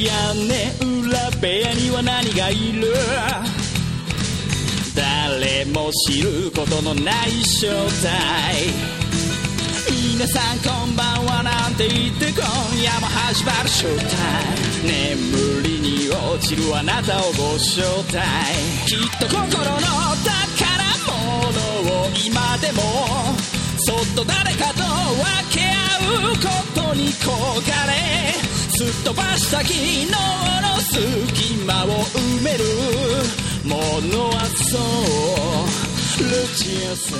屋根裏部屋には何がいる？誰も知ることのない正体。皆さんこんばんはなんて言って今夜も始まるショータイム。眠りに落ちるあなたをご招待。きっと心の宝物を今でもそっと誰かと分け合うことに焦がれ、すっ飛ばした昨日の隙間を埋めるものはそうルチアさん。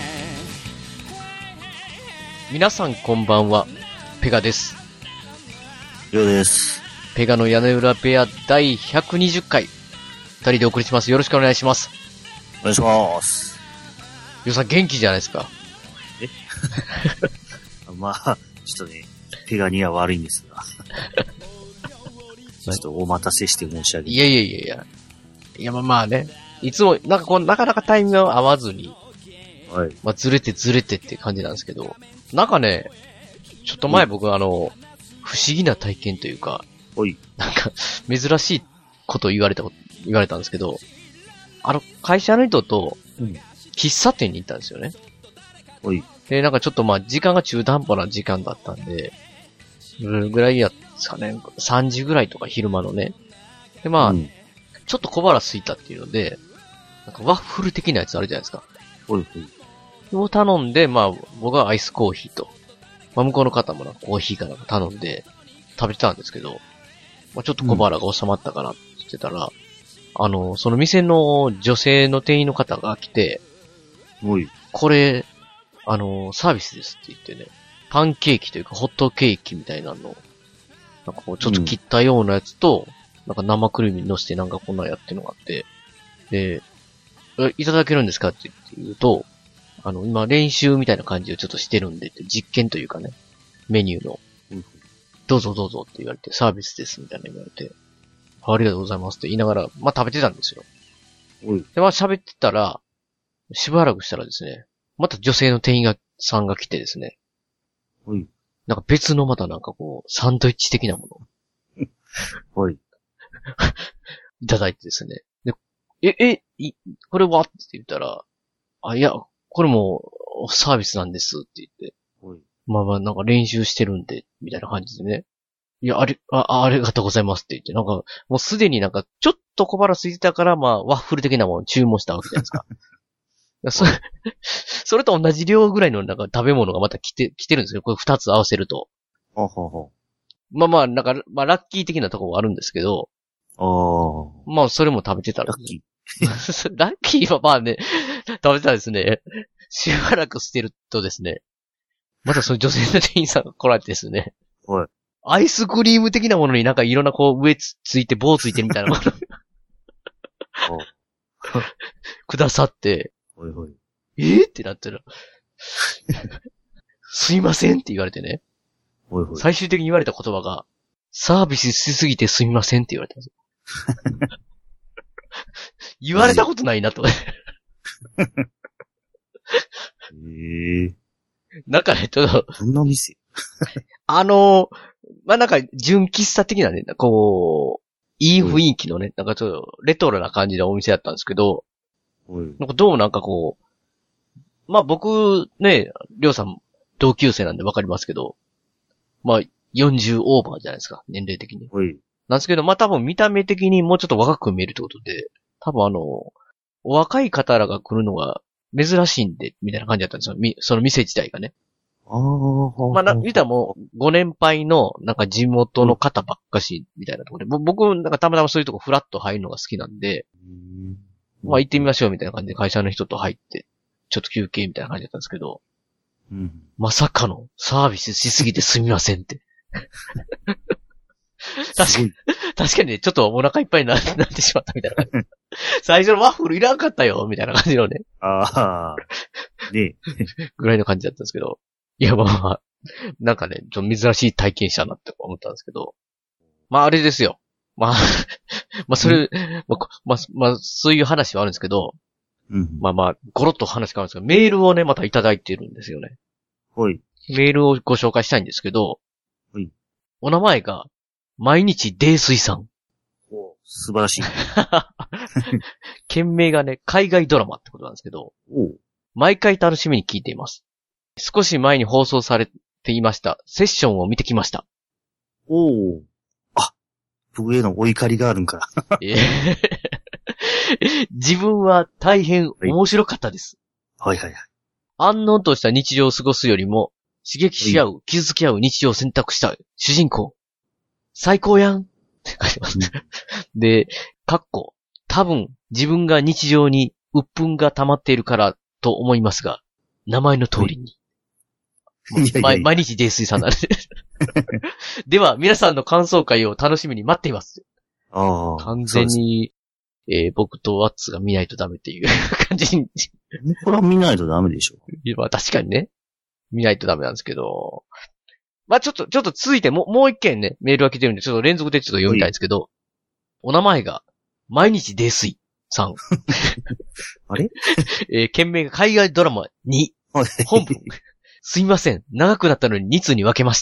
皆さんこんばんは、ペガです。 りょうです。 ペガの屋根裏部屋第120回、二人でお送りします。よろしくお願いします。 お願いします。 りょうさん元気じゃないですか。 まあ、ちょっとね、ペガには悪いんですが。ちょっとお待たせして申し訳ない。 いや、まあね。いつも、なんかこう、なかなかタイミングが合わずに、 はい。 まあ、ずれてって感じなんですけど、なんかね、ちょっと前僕不思議な体験というか、なんか、珍しいことを言われたんですけど、会社の人と、喫茶店に行ったんですよね。で、なんかちょっとまあ、時間が中途半端な時間だったんで、どれぐらいやったかね、3時ぐらいとか昼間のね。で、まあ、ちょっと小腹空いたっていうので、なんかワッフル的なやつあるじゃないですか。を頼んで、まあ、僕はアイスコーヒーと、まあ、向こうの方もなんかコーヒーかなんか頼んで食べてたんですけど、まあ、ちょっと小腹が収まったかなって言ってたら、その店の女性の店員の方が来て、これ、サービスですって言ってね、パンケーキというかホットケーキみたいなのを、なんかこうちょっと切ったようなやつと、なんか生クリームに乗せてなんかこんなやってるのがあって、で、いただけるんですかって言うと、今練習みたいな感じをちょっとしてるんでって、実験というかね、メニューの、どうぞどうぞって言われて、サービスですみたいな言われて、ありがとうございますって言いながら、まあ食べてたんですよ。で、まあ喋ってたら、しばらくしたらですね、また女性の店員さんが来てですね、なんか別のまたなんかこう、サンドイッチ的なものいただいてですね。で、これはって言ったら、いや、これもサービスなんですって言って、まあなんか練習してるんで、みたいな感じでね。いや、ありがとうございますって言って、なんか、もうすでになんか、ちょっと小腹空いてたから、まあ、ワッフル的なものを注文したわけじゃないですか。それと同じ量ぐらいのなんか食べ物がまた来てるんですよ。これ二つ合わせると。まあ、なんか、まあ、ラッキー的なところはあるんですけど、まあ、それも食べてたら、ラッキーはまあね、食べてたらですね、しばらくしてるとですね、またその女性の店員さんが来られてですね、アイスクリーム的なものになんかいろんなこう上ついて棒ついてるみたいなものくださって、ってなったら、すいませんって言われてね、最終的に言われた言葉が、サービスしすぎてすみませんって言われたんですよ。言われたことないなと。なんかね、ちょっと。 どんな店まあ、なんか、純喫茶的なね、こう、いい雰囲気のね、なんかちょっと、レトロな感じのお店だったんですけど、なんかどうもなんかこう、まあ僕、ね、りょうさん同級生なんでわかりますけど、まあ、40オーバーじゃないですか、年齢的に。なんですけど、まあ多分見た目的にもうちょっと若く見えるってことで、多分お若い方らが来るのが珍しいんで、みたいな感じだったんですよ。その店自体がね。まあ、言ったらもう、ご年配の、なんか地元の方ばっかし、みたいなところで、僕、なんかたまたまそういうとこフラッと入るのが好きなんで、まあ行ってみましょう、みたいな感じで会社の人と入って、ちょっと休憩みたいな感じだったんですけど、まさかのサービスしすぎてすみませんって。確かにね、ちょっとお腹いっぱいになってしまったみたいな。最初のワッフルいらんかったよ、みたいな感じのね。ぐらいの感じだったんですけど。いや、まあ、なんかね、ちょっと珍しい体験したなって思ったんですけど。まあ、あれですよ。まあ、それ、まあ、そういう話はあるんですけど、まあ、ゴロッと話変わるんですけど、メールをね、またいただいてるんですよね。メールをご紹介したいんですけど、お名前が、 毎日泥酔さん。 お素晴らしい。 件名がね、海外ドラマってことなんですけど、毎回楽しみに聞いています。少し前に放送されていました、セッションを見てきました。 おー。あ、僕へのお怒りがあるんか。 自分は大変面白かったです。 はいはいはい。 安穏とした日常を過ごすよりも、刺激し合う、傷つき合う日常を選択した主人公。最高やんって書いてます。で、多分自分が日常に鬱憤が溜まっているからと思いますが、名前の通りに。毎日泥酔さんなんで。では、皆さんの感想会を楽しみに待っています。完全に、僕とワッツが見ないとダメっていう感じに。 これは見ないとダメでしょ。 まあ確かにね。見ないとダメなんですけど。まあちょっと続いてもう一件ね、メールが来てるんで、ちょっと連続でちょっと読みたいんですけど、お名前が、毎日泥酔さん。 あれ件名が海外ドラマ2。本文。すいません。長くなったのに2通に分けました。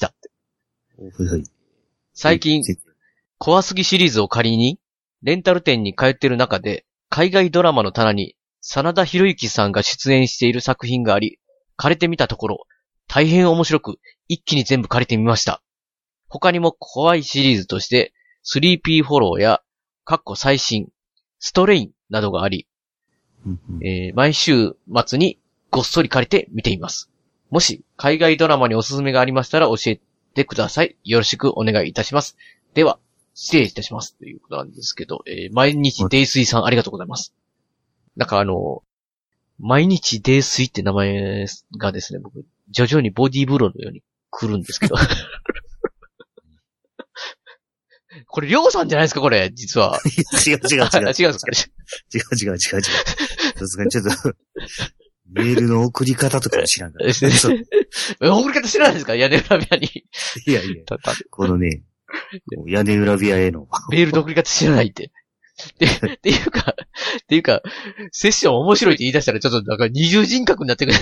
最近、怖すぎシリーズを借りに、レンタル店に通っている中で、海外ドラマの棚に、真田広之さんが出演している作品があり、借りてみたところ、大変面白く、一気に全部借りてみました。他にも怖いシリーズとして、スリーピーフォローや、最新、ストレインなどがあり、毎週末にごっそり借りて見ています。もし、海外ドラマにおすすめがありましたら教えてください。よろしくお願いいたします。では、失礼いたします。ということなんですけど、毎日泥酔さんありがとうございます。なんか毎日泥酔って名前がですね、僕、徐々にボディーブローのように来るんですけど。これ、りょうさんじゃないですか、これ、実は。 違う。違うんですか。 違う。 さすがにちょっと、メールの送り方とか知らんから。 送り方知らないですか、屋根裏部屋に。 いや。このね、屋根裏部屋への。 メールの送り方知らないって。っていうか、セッション面白いって言い出したらちょっとなんか二重人格になってくる。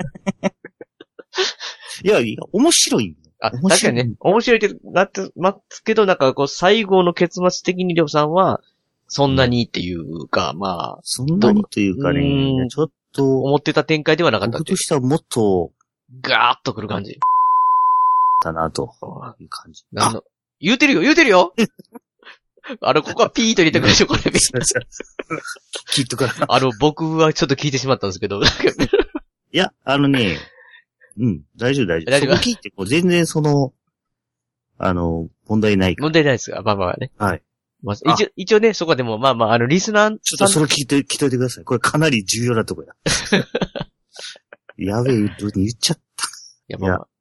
いや、面白い。 確かにね、面白いってなってますけど、なんかこう最後の結末的にりょうさんは、そんなにっていうか、まあ。 そんなにというかね、ちょっと。 思ってた展開ではなかったって。 僕としてはもっと、 ガーッとくる感じ。 だなという感じ。 言うてるよここはピーと入れてくれでしょ、これ。 きっとから。 僕はちょっと聞いてしまったんですけど。いや、大丈夫。そこ聞いて、全然問題ないから。 問題ないですが、まあね。 はい。 一応ね、そこでも、リスナーちょっとそれ聞いといてください。これかなり重要なとこや。やべえ、言っちゃった。 いや、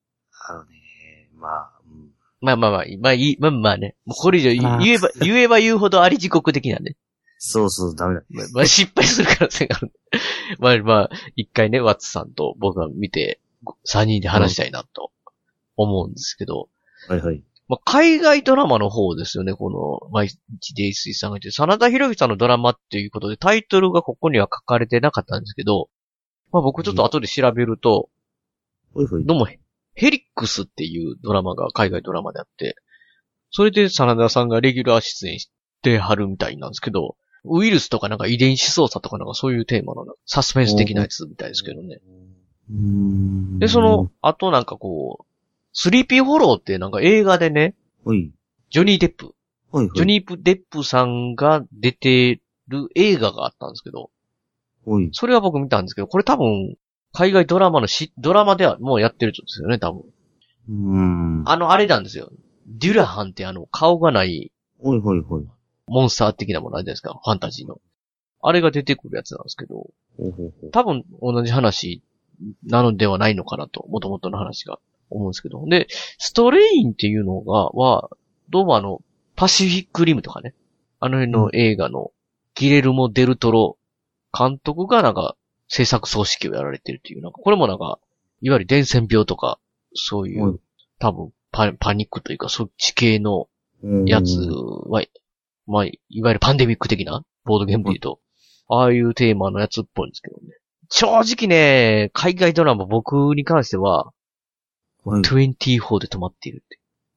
まあね。もうこれ以上言えば言うほどあり地獄的なんで。 そう、ダメだ。失敗する可能性がある。一回ね、ワッツさんと僕が見て、3人で話したいなと思うんですけど。 はい。 海外ドラマの方ですよね、この、毎日泥酔さんがいて、真田広之さんのドラマっていうことで、タイトルがここには書かれてなかったんですけど、僕ちょっと後で調べると、どうも、ヘリックスっていうドラマが海外ドラマであって、それで真田さんがレギュラー出演してはるみたいなんですけど、ウイルスとかなんか遺伝子操作とかなんかそういうテーマのサスペンス的なやつみたいですけどね。で、あとなんかスリーピーフォローってなんか映画でね、ジョニー・デップ。ジョニー・デップさんが出てる映画があったんですけど、それは僕見たんですけど、これ多分、海外ドラマではもうやってるんですよね、多分。あれなんですよ。デュラハンって顔がない、モンスター的なものあるじゃないですか、ファンタジーの。あれが出てくるやつなんですけど、多分同じ話なのではないのかなと、元々の話が思うんですけど。で、ストレインっていうのどうもパシフィックリムとかね、あの辺の映画のギレルモ・デルトロ監督がなんか制作総指揮をやられてるっていう、なんかこれもなんか、いわゆる伝染病とか、そういう、多分パニックというか、そっち系のやつは、いわゆるパンデミック的な、ボードゲームで言うと、ああいうテーマのやつっぽいんですけどね。正直ね、海外ドラマ僕に関しては、24で止まっているって。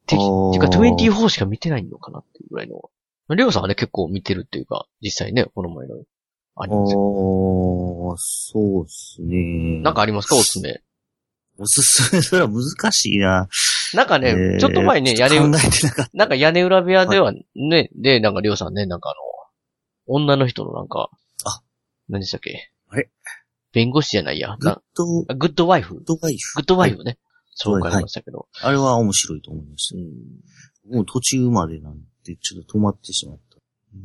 ていうか24しか見てないのかなっていうぐらいの。りょうさんはね、結構見てるっていうか、実際ね、この前のアニメですよ。 そうですね。 なんかありますか、おすすめ。 おすすめ、それは難しいな。 なんかね、ちょっと前ね、なんか屋根裏部屋ではね、で、なんかりょうさんね、なんか女の人のなんか、何でしたっけ？ あれ弁護士じゃないや。 グッドワイフ。 グッドワイフね。紹介しましたけど。 あれは面白いと思います。もう途中までなんで、ちょっと止まってしまった。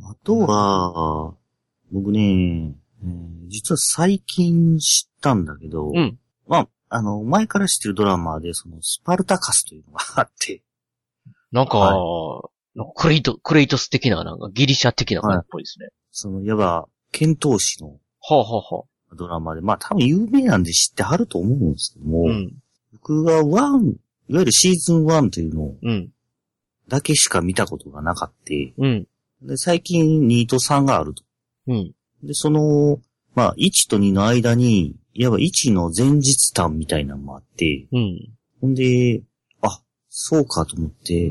あとは、僕ね、実は最近知ったんだけど、まあ、前から知ってるドラマで、スパルタカスというのがあって。 なんか、クレイトス的な、なんかギリシャ的な感じっぽいですね。 いわば、剣闘士のドラマで、まあ多分有名なんで知ってはると思うんですけども、僕がいわゆるシーズン1というのを、だけしか見たことがなかった。で、最近2と3があると。で、まあ1と2の間に、いわば1の前日談みたいなのもあって、ほんで、そうかと思って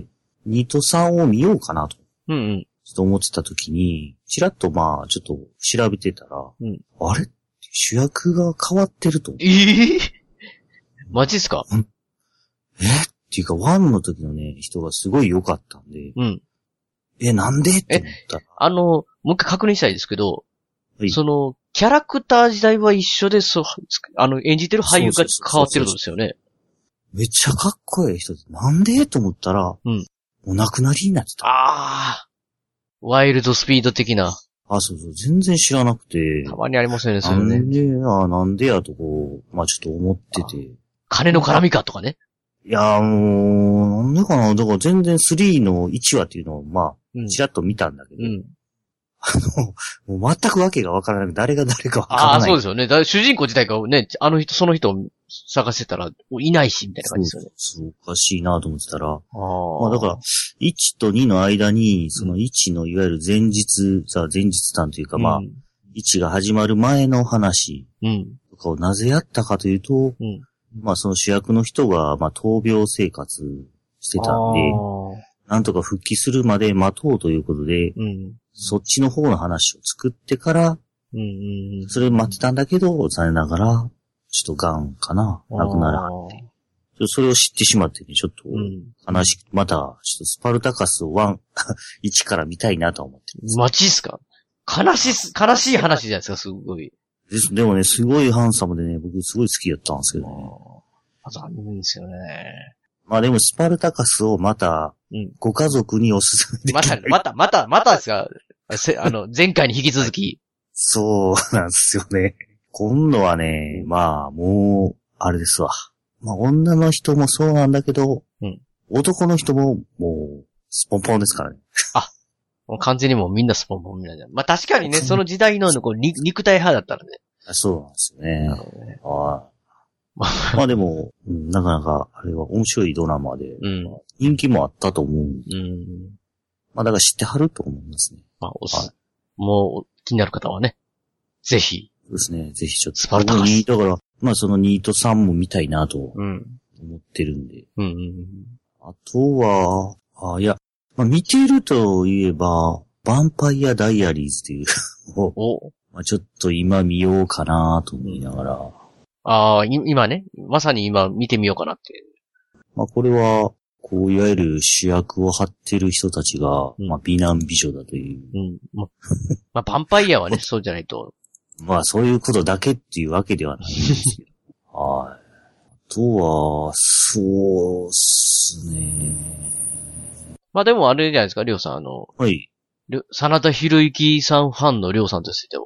、2と3を見ようかなと。ちょっと思ってた時に、ちらっとまあ、ちょっと調べてたら、あれ主役が変わってると。 マジっすか？ っていうか、1の時のね、人がすごい良かったんで、なんでって思ったら。 もう一回確認したいですけど、キャラクター自体は一緒で、演じてる俳優が変わってるんですよね。 めっちゃかっこいい人で、なんでと思ったら、お亡くなりになってた。 ワイルドスピード的な。 そうそう、全然知らなくて。 たまにありますよね、それね。 なんでやとまあちょっと思ってて。 金の絡みかとかね。 いやもう、なんでかな。だから全然3の1話っていうのを、まあ、ちらっと見たんだけど。もう全くわけがわからなくて、誰が誰かわからない。 そうですよね。主人公自体がね、その人を探してたら、いないし、みたいな感じですよね。 そうおかしいなと思ってたら。まあだから、1と2の間に、その1のいわゆる前日談というか、まあ、1が始まる前の話とかをなぜやったかというと、まあその主役の人が、まあ闘病生活してたんで、なんとか復帰するまで待とうということで、そっちの方の話を作ってから、それを待ってたんだけど、残念ながら、ちょっと癌かな、亡くならはって。それを知ってしまってね、ちょっと悲しく、また、ちょっとスパルタカスを1から見たいなと思ってます。 マジっすか？悲しい話じゃないですか、すごい。 でもね、すごいハンサムでね、僕すごい好きだったんですけどね。 残念ですよね。 まあでもスパルタカスをまた、ご家族におすすめできる。 またですか？前回に引き続き。 そうなんですよね。今度はね、まあもう、あれですわ。まあ女の人もそうなんだけど、男の人ももう、スポンポンですからね。 もう完全にもうみんなスポンポンみたいな。まあ確かにね、その時代の肉体派だったらね。 そうなんですよね。なるほどね。まあでも、なかなか、あれは面白いドラマで、人気もあったと思う。まあだから知ってはると思いますね。 まあ、もう気になる方はね、ぜひ。 そうですね、ぜひちょっと。 スパルタカス。 だから、まあその2と3も見たいなと思ってるんで。あとは、いや、まあ見てるといえば、ヴァンパイアダイアリーズっていうまあちょっと今見ようかなと思いながら。 今ね、まさに今見てみようかなって。 まあこれは、こういわゆる主役を張ってる人たちが、まあ美男美女だという。 まあヴァンパイアはね、そうじゃないと。 まあそういうことだけっていうわけではないんですけど。あとは、そうっすね。 まあでもあれじゃないですか、りょうさん、真田広之さんファンのりょうさんとしては。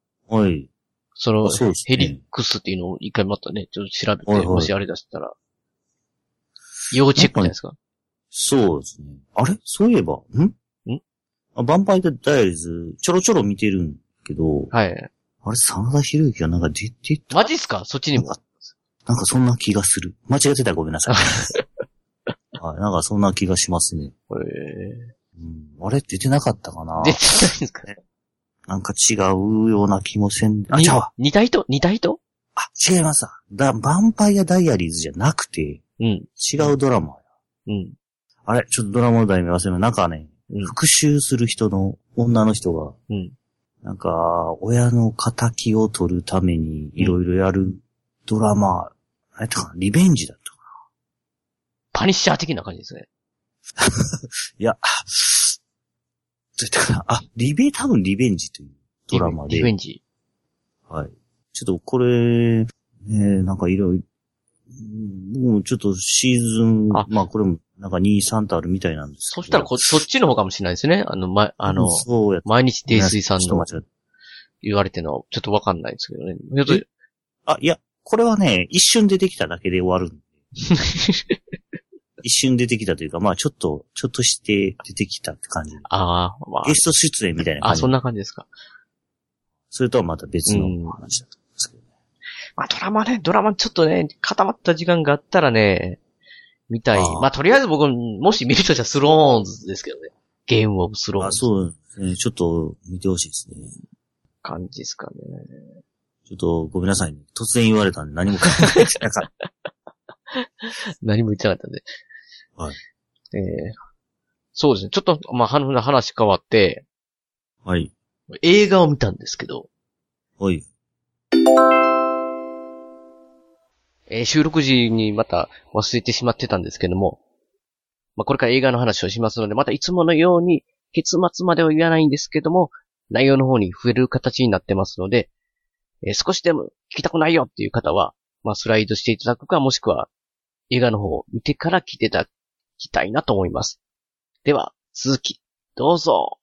ヘリックスっていうのを一回またね、ちょっと調べて、もしあれ出したら、要チェックじゃないですか。 そうですね。あれそういえば、ヴァンパイアダイアリーズ、ちょろちょろ見てるんけど、あれ、真田広之がなんか出てた。 マジっすか？そっちにも。 なんかそんな気がする。間違ってたらごめんなさい。なんかそんな気がしますね。あれ出てなかったかな？ 出てないんですかね。 なんか違うような気もせん。 違うわ。似た人違いますわ。ヴァンパイアダイアリーズじゃなくて、違うドラマや。 あれちょっとドラマの題名忘れました。なんかね、復讐する人の女の人が、なんか、親の仇を取るためにいろいろやるドラマ、あれとかリベンジだったかな。 パニッシャー的な感じですね。 いや、どうやったかな。多分リベンジというドラマで。 リベンジ。 はい。ちょっとこれ、なんかいろいろ、もうちょっとシーズン、まあこれもなんか2、3とあるみたいなんですけど。 そしたらそっちの方かもしれないですね。毎日泥酔さんの言われてるのはちょっとわかんないですけどね。 いや、これはね、一瞬出てきただけで終わる。一瞬出てきたというか、まあちょっとして出てきたって感じ。ゲスト出演みたいな感じ。 そんな感じですか。 それとはまた別の話だと思うんですけどね。 まあドラマちょっとね、固まった時間があったらね、見たい。まあとりあえず僕、もし見るとしたらスローンズですけどね。ゲームオブスローンズ。 そうですね。ちょっと見てほしいですね。 感じですかね。 ちょっとごめんなさいね。突然言われたんで何も考えてなかった。 何も言ってなかったんで。 はい。 そうですね。ちょっと、まあ、話変わって。 はい。 映画を見たんですけど。 はい。 収録時にまた忘れてしまってたんですけども。まあ、これから映画の話をしますので、またいつものように結末までは言わないんですけども、内容の方に触れる形になってますので、少しでも聞きたくないよっていう方は、まあ、スライドしていただくか、もしくは映画の方を見てから聞いていただきたいなと思います。では、続き、どうぞ。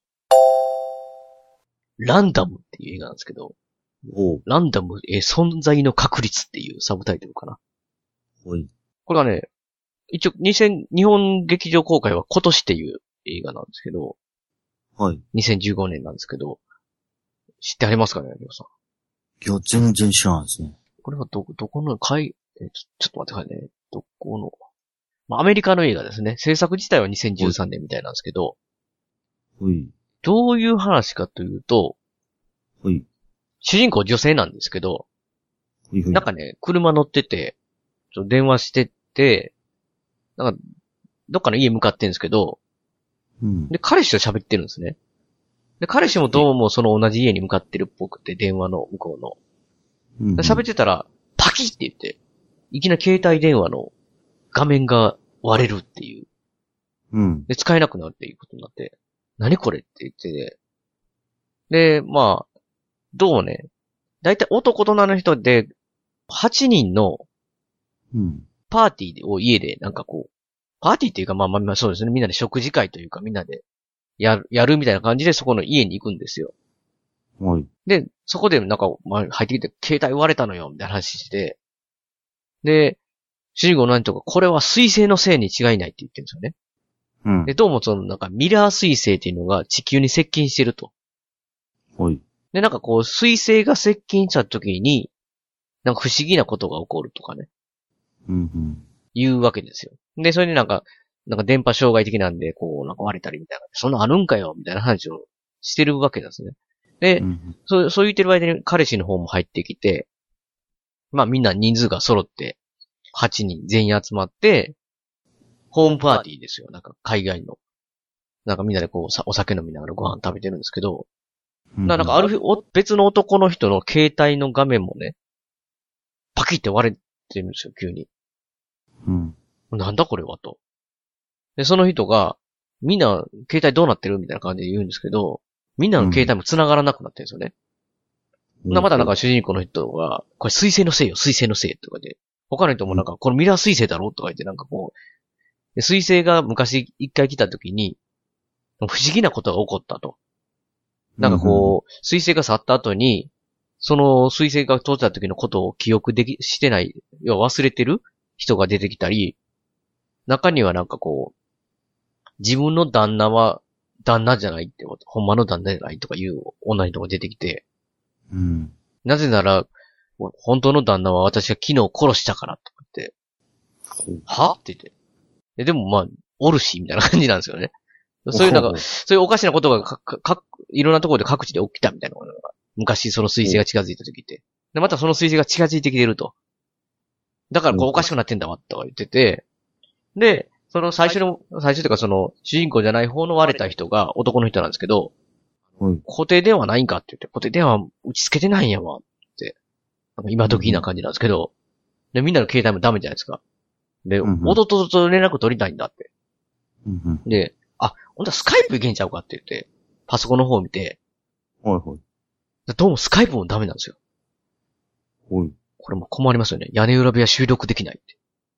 ランダムっていう映画なんですけど、ランダム、存在の確率っていうサブタイトルかな。これはね、一応日本劇場公開は今年っていう映画なんですけど、 はい。 2015年なんですけど、知ってありますかね、皆さん。 いや、全然知らないですね。 これはどこのちょっと待ってくださいね。どこの、まあ、アメリカの映画ですね。制作自体は2013年みたいなんですけど、どういう話かというと、主人公女性なんですけど、なんかね、車乗ってて、電話してて、なんか、どっかの家向かってるんですけど、で、彼氏と喋ってるんですね。で、彼氏もどうもその同じ家に向かってるっぽくて、電話の向こうの。喋ってたら、パキって言って、いきなり携帯電話の画面が割れるっていう。で、使えなくなるっていうことになって、何これって言ってて。で、まあ、どうもね、だいたい男と女の人で、8人の、パーティーを家でなんかこう、パーティーっていうかまあそうですね、みんなで食事会というかみんなでやるみたいな感じでそこの家に行くんですよ。で、そこでなんか、まあ、入ってきて、携帯割れたのよ、みたいな話して、で、主人公の何とか、これは水星のせいに違いないって言ってるんですよね。で、どうもそのなんかミラー水星っていうのが地球に接近してると。で、なんかこう、水星が接近した時に、なんか不思議なことが起こるとかね。言うわけですよ。で、それでなんか電波障害的なんで、こう、なんか割れたりみたいな。そんなあるんかよみたいな話をしてるわけですね。で、そう言ってる間に彼氏の方も入ってきて、まあみんな人数が揃って、8人全員集まって、ホームパーティーですよ。なんか海外の。なんかみんなでこう、お酒飲みながらご飯食べてるんですけど、なんかある日、別の男の人の携帯の画面もね、パキって割れてるんですよ、急に。なんだこれはと。で、その人が、みんな携帯どうなってるみたいな感じで言うんですけど、みんなの携帯も繋がらなくなってるんですよね。またなんか主人公の人が、これ水星のせいよ、水星のせいとかで、他の人もなんか、これミラー水星だろとか言ってなんかこう、で水星が昔一回来た時に、不思議なことが起こったと。なんかこう、水星が去った後に、その水星が通った時のことを記憶してない、要は忘れてる人が出てきたり、中にはなんかこう、自分の旦那は旦那じゃないってこと、ほんまの旦那じゃないとかいう女の人が出てきて、なぜなら、本当の旦那は私が昨日殺したからとか言って、はって言って。でもまあ、おるし、みたいな感じなんですよね。そういうなんか、そういうおかしなことがいろんなところで各地で起きたみたいなのが、昔その水星が近づいた時って。で、またその水星が近づいてきてると。だからこうおかしくなってんだわ、とか言ってて、で、 その最初というかその、主人公じゃない方の割れた人が男の人なんですけど、固定電話ないんかって言って、固定電話打ち付けてないんやわって、なんか今時な感じなんですけど、で、みんなの携帯もダメじゃないですか。で、弟と連絡取りたいんだって。で、ほんとはスカイプいけんちゃうかって言って、パソコンの方を見て、どうもスカイプもダメなんですよ。これも困りますよね。屋根裏部屋収録できないって。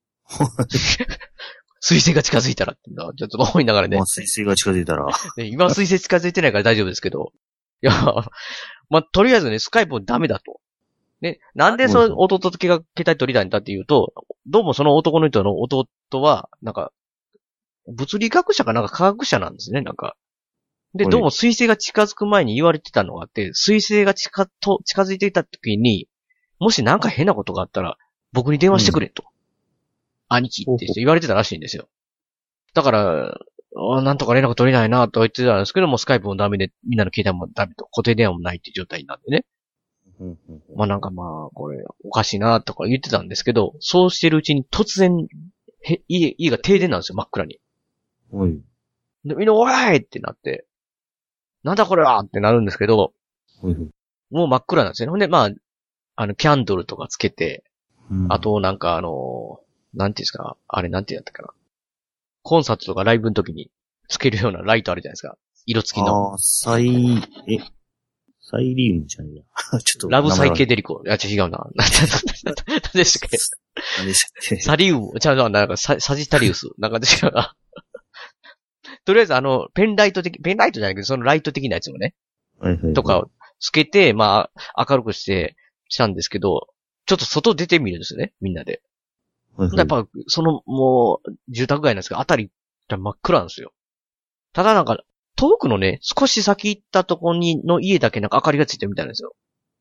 水星が近づいたらって、ちょっと思いながらね。 水星が近づいたら。 今水星近づいてないから大丈夫ですけど。いや、とりあえずね、スカイプもダメだと。ね、なんでその弟と携帯取りたいんだっていうと、どうもその男の人の弟は、なんか、物理学者かなんか科学者なんですね、なんか。で、どうも水星が近づく前に言われてたのがあって、水星が近づいていた時に、もしなんか変なことがあったら、僕に電話してくれと。兄貴って言われてたらしいんですよ。だから、なんとか連絡取れないなと言ってたんですけども、スカイプもダメで、みんなの携帯もダメと、固定電話もないっていう状態になってね。これ、おかしいなとか言ってたんですけど、そうしてるうちに突然、家が停電なんですよ、真っ暗に。で、みんな、おいってなって、なんだこれはってなるんですけど、もう真っ暗なんですよね。ほんで、キャンドルとかつけて、あと、なんかなんていうんですか、あれなんて言ったかな。コンサートとかライブの時につけるようなライトあるじゃないですか。色付きの。 サイリウムじゃねえや。ちょっと。 ラブサイケデリコ。いや、違うな。何でしたっけサリウム。なんかサジタリウス。なんか違うな。とりあえずペンライトじゃないけど、そのライト的なやつをね。とかをつけて、明るくしたんですけど、ちょっと外出てみるんですよね、みんなで。やっぱ、もう、住宅街なんですけど、あたり、真っ暗なんですよ。ただなんか、遠くのね、少し先行ったとこの家だけなんか明かりがついてるみたいなんですよ。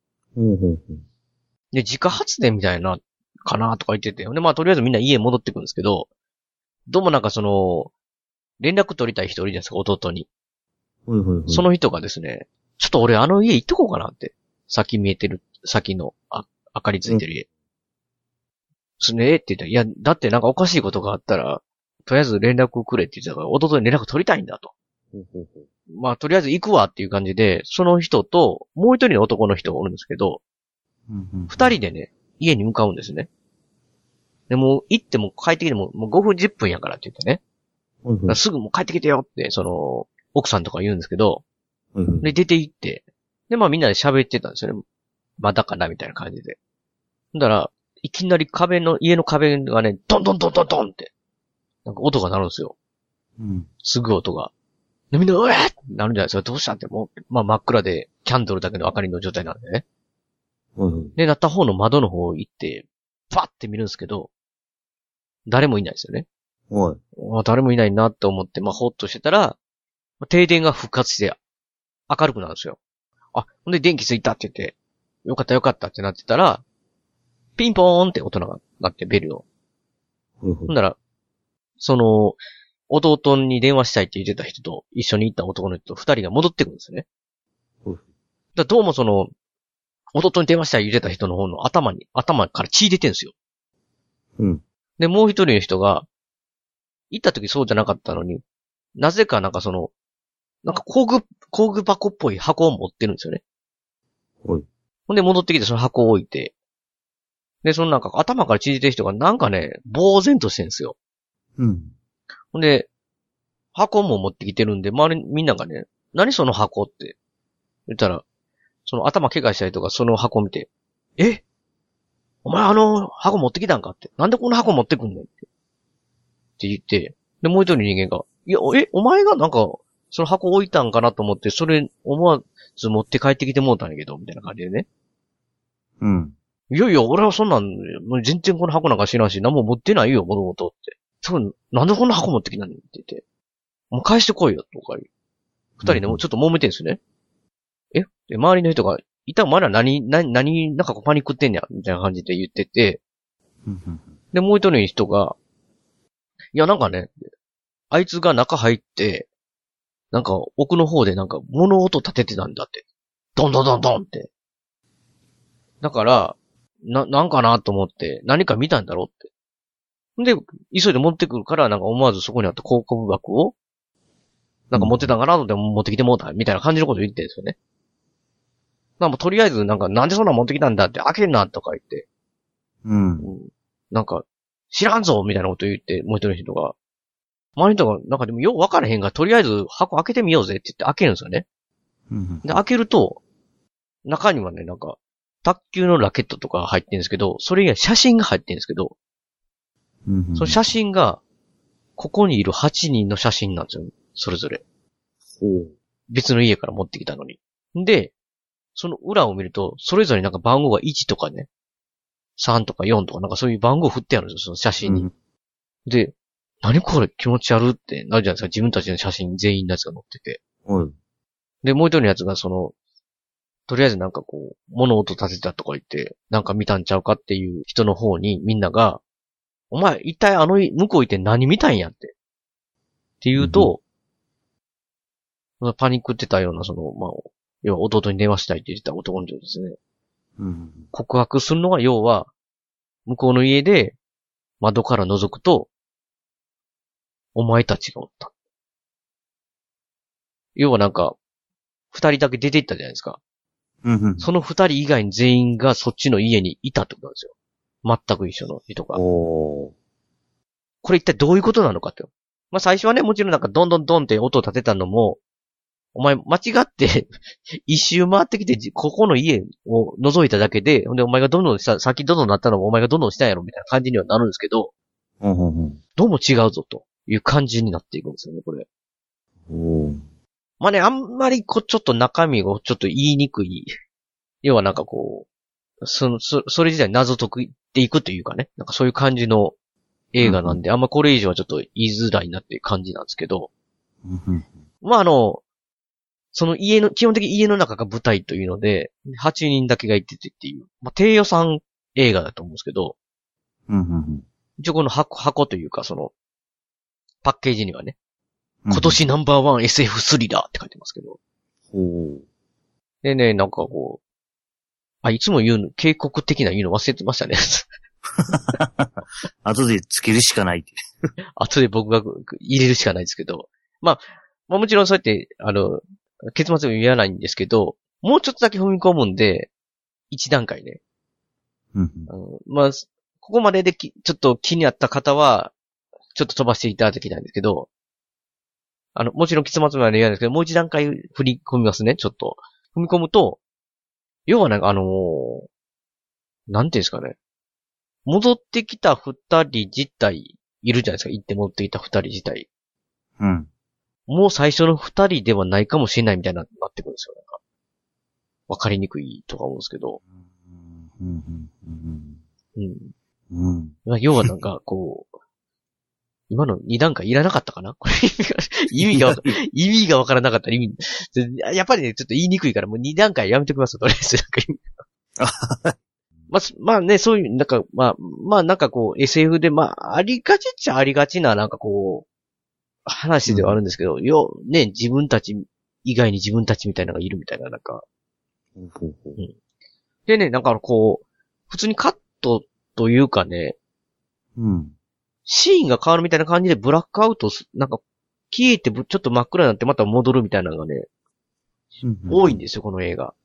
で、自家発電みたいな、かなとか言ってて。で、とりあえずみんな家戻ってくるんですけど、どうもなんか連絡取りたい人いるじゃないですか、弟に。その人がですね、ちょっと俺家行っとこうかなって。先見えてる、先の、明かりついてる家。すねって言ったら、いや、だってなんかおかしいことがあったら、とりあえず連絡くれって言ってたから、弟に連絡取りたいんだと。とりあえず行くわっていう感じで、その人と、もう一人の男の人がおるんですけど、二人でね、家に向かうんですね。で、もう行っても帰ってきても、もう5分10分やからって言ってね。すぐもう帰ってきてよって、奥さんとか言うんですけど、で、出て行って、で、みんなで喋ってたんですよね。まだかなみたいな感じで。だから、いきなり家の壁がね、ドンドンドンドンドンって、なんか音が鳴るんですよ。すぐ音が。で、みんな、うえーってなるんじゃないですか。どうしたってもう、真っ暗で、キャンドルだけの明かりの状態なんでね。で、なった方の窓の方行って、パッて見るんですけど、誰もいないですよね。誰もいないなって思って、ほっとしてたら、停電が復活して明るくなるんですよ。ほんで電気ついたって言って、よかったよかったってなってたら、ピンポーンって音が鳴ってベルの。ほんなら、弟に電話したいって言ってた人と一緒に行った男の人と二人が戻ってくるんですよね。どうも弟に電話したい言ってた人の方の頭から血出てんですよ。で、もう一人の人が、行った時そうじゃなかったのに、なぜかなんかなんか工具箱っぽい箱を持ってるんですよね。ほんで戻ってきてその箱を置いて、で、なんか頭から血出てる人がなんかね、呆然としてるんですよ。ほんで、箱も持ってきてるんで、周りみんながね、何その箱って言ったら、頭怪我した人がその箱を見て、お前箱持ってきたんかって。なんでこの箱持ってくんねんって言って、で、もう一人の人間が、いや、お前がなんか、その箱置いたんかなと思って、それ思わず持って帰ってきてもうたんやけど、みたいな感じでね。いやいや、俺はそんなん、もう全然この箱なんか知らんし、何も持ってないよ、もともとって。なんでこんな箱持ってきたのって言って。もう返してこいよ、とか。二人でもうちょっと揉めてんすね。で、周りの人が、お前ら何、なんかパニックってんねや、みたいな感じで言ってて。で、もう一人の人が、いや、なんかね、あいつが中入って、なんか奥の方でなんか物音立ててたんだって。ドンドンドンドンって。だから、なんかなと思って、何か見たんだろうって。 で、急いで持ってくるから、なんか思わずそこにあった広告箱を、なんか持ってたんかなとでも持ってきてもうた、みたいな感じのこと言ってるんですよね。なんかとりあえず、なんか、なんでそんな持ってきたんだって、開けんな、とか言って。なんか、知らんぞみたいなこと言って、もう一人の人が。周りの人が、なんかでもよう分からへんが、とりあえず箱開けてみようぜって言って開けるんですよね。で、開けると、中にはね、なんか、卓球のラケットとか入ってるんですけど、それ以外写真が入ってるんですけど、その写真が、ここにいる8人の写真なんですよ。それぞれ。別の家から持ってきたのに。で、その裏を見ると、それぞれなんか番号が1とかね、3とか4とかなんかそういう番号振ってあるんですよ、その写真に。で、何これ気持ち悪ってなるじゃないですか、自分たちの写真全員のやつが載ってて。で、もう一人のやつがとりあえずなんかこう、物音立てたとか言って、なんか見たんちゃうかっていう人の方にみんなが、お前一体向こう行って何見たんやって。って言うと、パニックってたようなまあ、要は弟に電話したいって言ってた男の人ですね。告白するのが要は、向こうの家で窓から覗くと、お前たちがおった。要はなんか、二人だけ出て行ったじゃないですか。その二人以外に全員がそっちの家にいたってことなんですよ。全く一緒の人が。これ一体どういうことなのかって。まあ最初はね、もちろんなんかドンドンドンって音を立てたのも、お前間違って一周回ってきて、ここの家を覗いただけで、ほんでお前がどんどんさっきどんどんなったのもお前がどんどんしたんやろみたいな感じにはなるんですけど、どうも違うぞという感じになっていくんですよね、これ。まあね、あんまりちょっと中身をちょっと言いにくい。要はなんかこう、それ自体謎解くっていくというかね、なんかそういう感じの映画なんで、あんまこれ以上はちょっと言いづらいなっていう感じなんですけど、まあその基本的に家の中が舞台というので、8人だけが行っててっていう、まあ低予算映画だと思うんですけど、一応この箱というかパッケージにはね、今年ナンバーワン SF スリラーって書いてますけど。でね、なんかこう、いつも警告的な言うの忘れてましたね。 後でつけるしかないって。 後で僕が入れるしかないですけど。まあもちろんそうやって、結末も言わないんですけど、もうちょっとだけ踏み込むんで、一段階ね。まあ、ここまででちょっと気になった方は、ちょっと飛ばしていただきたいんですけど、もちろん結末まで言わないんですけど、もう一段階振り込みますね、ちょっと。踏み込むと、要はなんかなんていうんですかね。戻ってきた二人自体、いるじゃないですか。行って戻ってきた二人自体。もう最初の二人ではないかもしれないみたいなってくるんですよ。なんかわかりにくいとか思うんですけど。要はなんかこう、今の2段階いらなかったかなこれ意味がわからなかったらやっぱりね、ちょっと言いにくいからもう2段階やめておきますとりあえず。まあね、そういう、なんか、まあなんかこう SF でありがちっちゃありがちななんかこう、話ではあるんですけど、ね、自分たち以外に自分たちみたいなのがいるみたいな、なんか。でね、なんかこう、普通にカットというかね、シーンが変わるみたいな感じでブラックアウト、なんか消えてちょっと真っ暗になってまた戻るみたいなのがね、多いんですよ、この映画。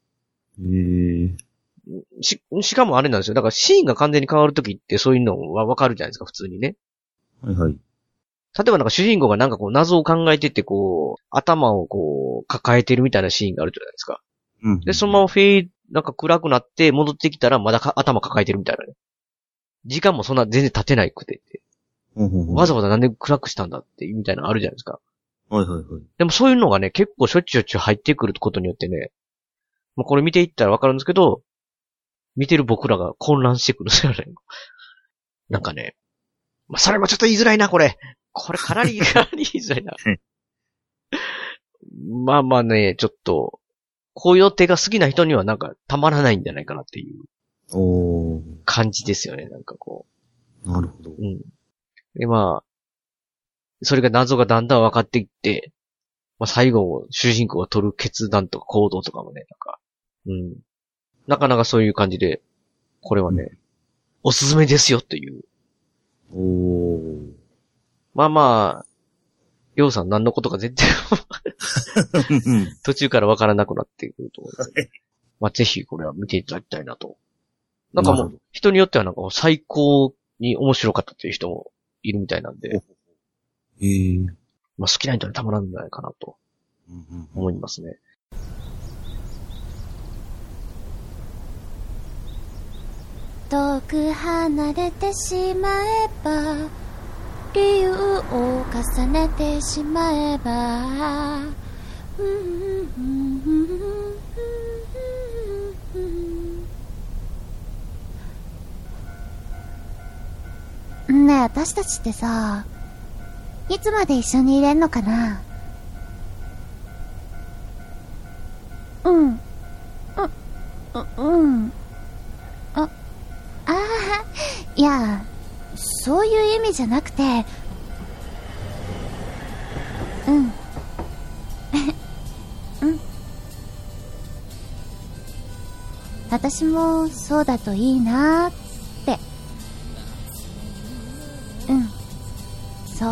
しかもあれなんですよ。だからシーンが完全に変わるときってそういうのはわかるじゃないですか、普通にね。例えばなんか主人公がなんかこう謎を考えててこう、頭をこう抱えてるみたいなシーンがあるじゃないですか。で、そのままなんか暗くなって戻ってきたらまだ頭抱えてるみたいなね。時間もそんな全然経てないくて。わざわざなんで暗くしたんだってみたいなのあるじゃないですか。でもそういうのがね、結構しょっちゅう入ってくることによってね、まあ、これ見ていったらわかるんですけど、見てる僕らが混乱してくるんですよね。なんかね、まあ、それもちょっと言いづらいな、これかなり言いづらいな。まあね、ちょっと、こういう手が好きな人にはなんかたまらないんじゃないかなっていう感じですよね、なんかこう。なるほど。 で、まあ、それが謎がだんだん分かっていって、まあ最後、主人公が取る決断とか行動とかもね、なんか、なかなかそういう感じで、これはね、おすすめですよっていうまあまあ、りょうさん何のことか絶対途中からわからなくなってくると思うので。まあぜひこれは見ていただきたいなと。なんかもう、人によってはなんか最高に面白かったっていう人もいるみたいなんで。まあ好きな人にたまらんんじゃないかなと思いますね。 遠く離れてしまえば理由を重ねてしまえばねえ、私たちってさ、いつまで一緒にいれんのかな？いや、そういう意味じゃなくて、私もそうだといいなーって。そう。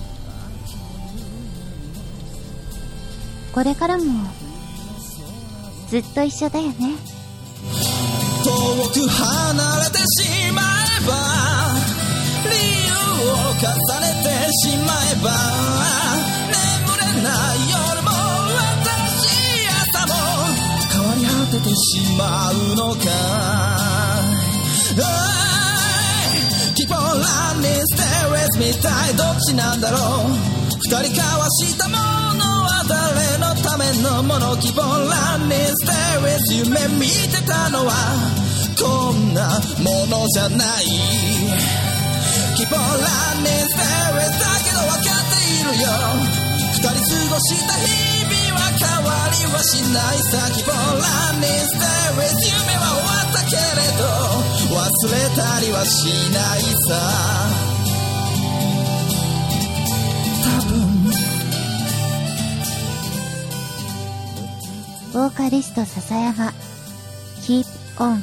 これからもずっと一緒だよね。 遠く離れてしまえば理由を重ねてしまえば眠れない夜も新しい朝も変わり果ててしまうのか。Keep on running, stay with me たいどっちなんだろう。二人交わしたものは誰のためのもの。 Keep on running, stay with you 夢見てたのはこんなものじゃない。 Keep on running, stay with だけど分かっているよ。二人過ごした日々は変わりはしないさ。 Keep on running, stay with 夢は終わったけれど忘れたりはしないさ。 ボーカリスト笹山 Keep on。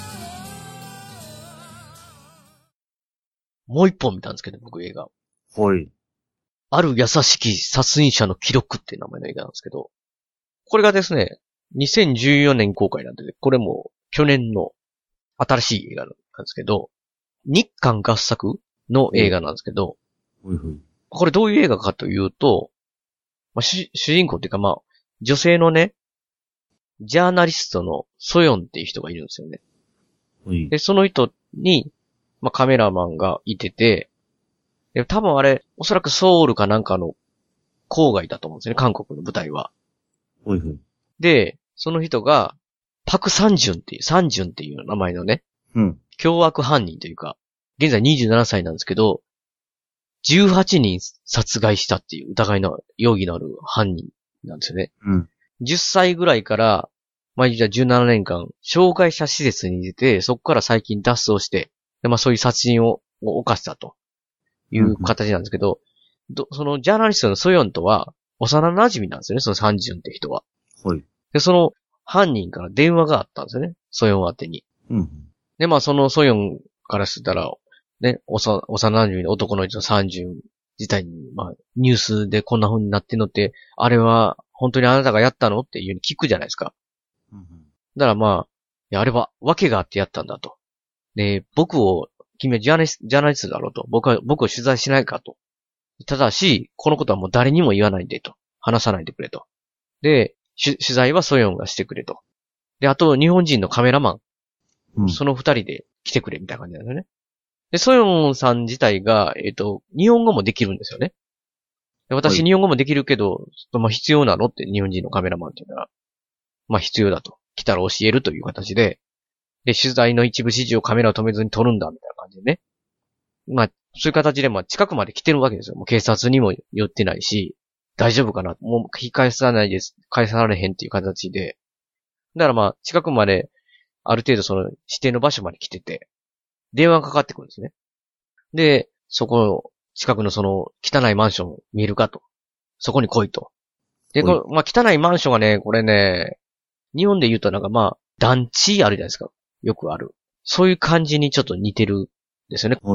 もう一本見たんですけど、僕映画。 はい。 ある優しき殺人者の記録っていう名前の映画なんですけど、これがですね、2014年公開なんで、これも去年の新しい映画なんですけど、日韓合作の映画なんですけど、これどういう映画かというと、主人公っていうか女性のね、ジャーナリストのソヨンっていう人がいるんですよね。で、その人に、カメラマンがいてて、で多分あれ、おそらくソウルかなんかの郊外だと思うんですよね、韓国の舞台は。で、その人が、パク・サンジュンっていう名前のね、凶悪犯人というか、現在27歳なんですけど、18人殺害したっていう疑いの容疑のある犯人なんですよね。10歳ぐらいから、じゃあ17年間、障害者施設に出て、そこから最近脱走して、でそういう殺人を犯したという形なんですけど、そのジャーナリストのソヨンとは、幼馴染なんですよね、そのサンジュンって人は。で、その犯人から電話があったんですよね、ソヨン宛てに。で、そのソヨンからしたら、ね、幼馴染の男の人のサンジュン自体に、ニュースでこんな風になってんのって、あれは本当にあなたがやったのっていう風に聞くじゃないですか。だからいや、あれは訳があってやったんだと。で、君はジャーナリストだろうと。僕を取材しないかと。ただし、このことはもう誰にも言わないでと。話さないでくれと。で、取材はソヨンがしてくれと。で、あと日本人のカメラマン。その二人で来てくれみたいな感じなんですよね。で、ソヨンさん自体が、日本語もできるんですよね。で私、日本語もできるけど、必要なのって日本人のカメラマンっていうのは、必要だと。来たら教えるという形で、で、取材の一部始終をカメラを止めずに撮るんだ、みたいな感じでね。そういう形で、近くまで来てるわけですよ。もう警察にも寄ってないし、大丈夫かな。もう引き返さないです。返されへんっていう形で。だから近くまで、ある程度その指定の場所まで来てて、電話がかかってくるんですね。で、そこ、近くのその、汚いマンション見えるかと。そこに来いと。で、汚いマンションがね、これね、日本で言うと団地あるじゃないですか。よくある。そういう感じにちょっと似てるんですよね。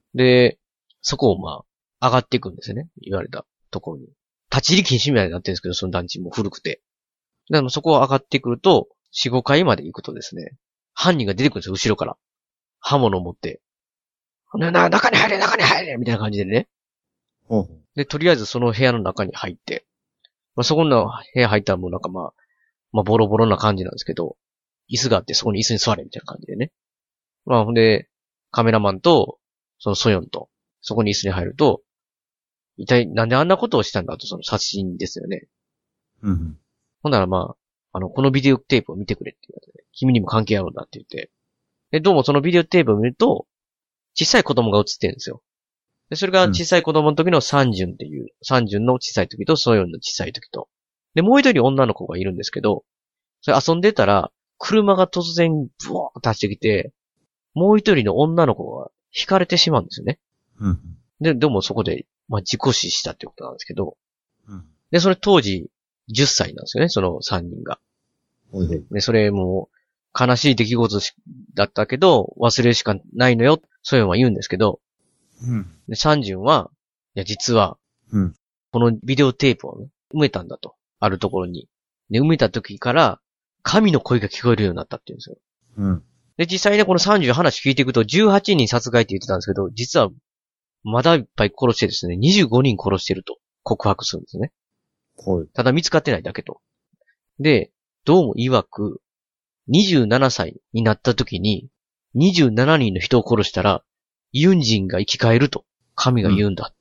で、そこをまあ、上がっていくんですよね。言われたところに。立ち入り禁止みたいになってるんですけど、その団地も古くて。でもそこを上がってくると、4、5階まで行くとですね、犯人が出てくるんですよ、後ろから。刃物を持って。中に入れみたいな感じでね。で、とりあえずその部屋の中に入って、まあ、そこの部屋入ったらもうなんかまあボロボロな感じなんですけど、椅子があってそこに椅子に座れみたいな感じでね。まあほんで、カメラマンと、そのソヨンと、そこに椅子に入ると、一体なんであんなことをしたんだと、その殺人ですよね。 うん。 ほんならまあ、このビデオテープを見てくれって言われて、君にも関係あるんだって言って。で、どうもそのビデオテープを見ると、小さい子供が映ってるんですよ。で、それが小さい子供の時のサンジュンっていう、サンジュンの小さい時とソヨンの小さい時と。で、もう一人女の子がいるんですけど、それ遊んでたら、車が突然ブワーッと走ってきて、もう一人の女の子が惹かれてしまうんですよね。 うん。 でもそこで、まあ、事故死したってことなんですけど、 うん。 で、それ当時10歳なんですよね、その3人が。で、それも悲しい出来事だったけど、忘れるしかないのよ、そういうのは言うんですけど、 うん。 で、サンジュンは、いや、実は、 うん。 このビデオテープを、ね、埋めたんだと。あるところに。で、埋めた時から、神の声が聞こえるようになったって言うんですよ。 うん。 で、実際ね、この30話聞いていくと、18人殺害って言ってたんですけど、実は、まだいっぱい殺してですね、25人殺してると告白するんですね。 はい。 ただ見つかってないだけと。で、どうも曰く、27歳になった時に、27人の人を殺したら、ユンジンが生き返ると、神が言うんだって。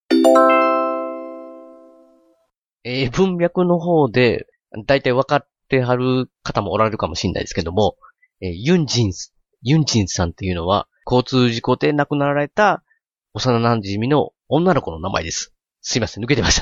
文脈の方で、だいたい分かってはる方もおられるかもしれないですけども、ユンジンさんっていうのは、交通事故で亡くなられた幼馴染の女の子の名前です。すいません、抜けてました。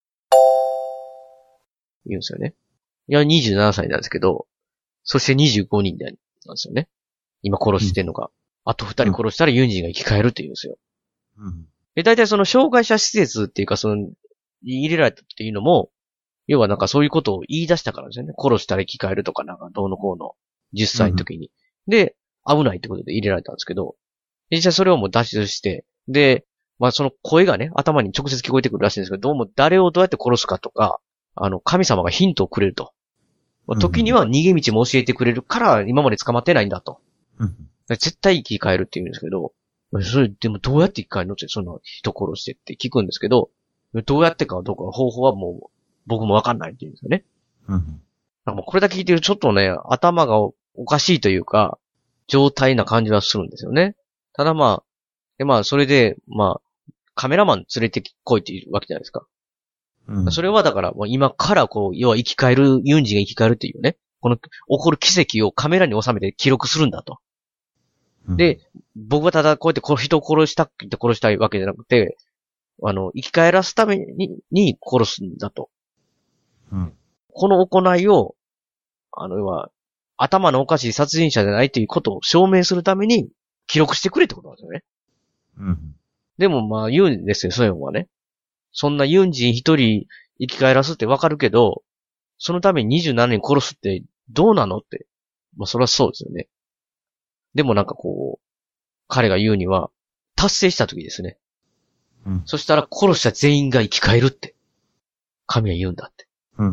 言うんですよね。いや、27歳なんですけど、そして25人なんですよね。今殺してんのが。あと2人殺したらユンジンが生き返るって言うんですよ。 うん。 で、大体その障害者施設っていうか、入れられたっていうのも、要はなんかそういうことを言い出したからですよね。殺したら生き返るとかなんかどうのこうの、10歳の時に。で、危ないってことで入れられたんですけど、実際それをもう脱出して、で、まあその声がね、頭に直接聞こえてくるらしいんですけど、どうも誰をどうやって殺すかとか、神様がヒントをくれると。時には逃げ道も教えてくれるから今まで捕まってないんだと。 うん。 絶対生き返るって言うんですけど、それでもどうやって生き返るのって、その人殺してって聞くんですけど、どうやってかどうか方法はもう僕もわかんないって言うんですよね。 うん。 なんかもうこれだけ聞いてるとちょっとね、頭がおかしいというか、状態な感じはするんですよね。ただまあ、それで、まあ、カメラマン連れてこいっていうわけじゃないですか。 うん。 それはだから、もう今からこう、要は生き返る、ユンジが生き返るっていうね、この起こる奇跡をカメラに収めて記録するんだと。で、僕はただこうやって人を殺したいわけじゃなくて、生き返らすために殺すんだと。 うん。 この行いを、要は、頭のおかしい殺人者じゃないということを証明するために記録してくれってことなんですよね。 うん。 でもまあ言うんですよ、ソヨンはね。そんなユンジン一人生き返らすってわかるけど、そのために27人殺すってどうなのって。まあそれはそうですよね。でもなんかこう、彼が言うには、達成した時ですね。 うん。 そしたら殺した全員が生き返るって。神は言うんだって。 うん。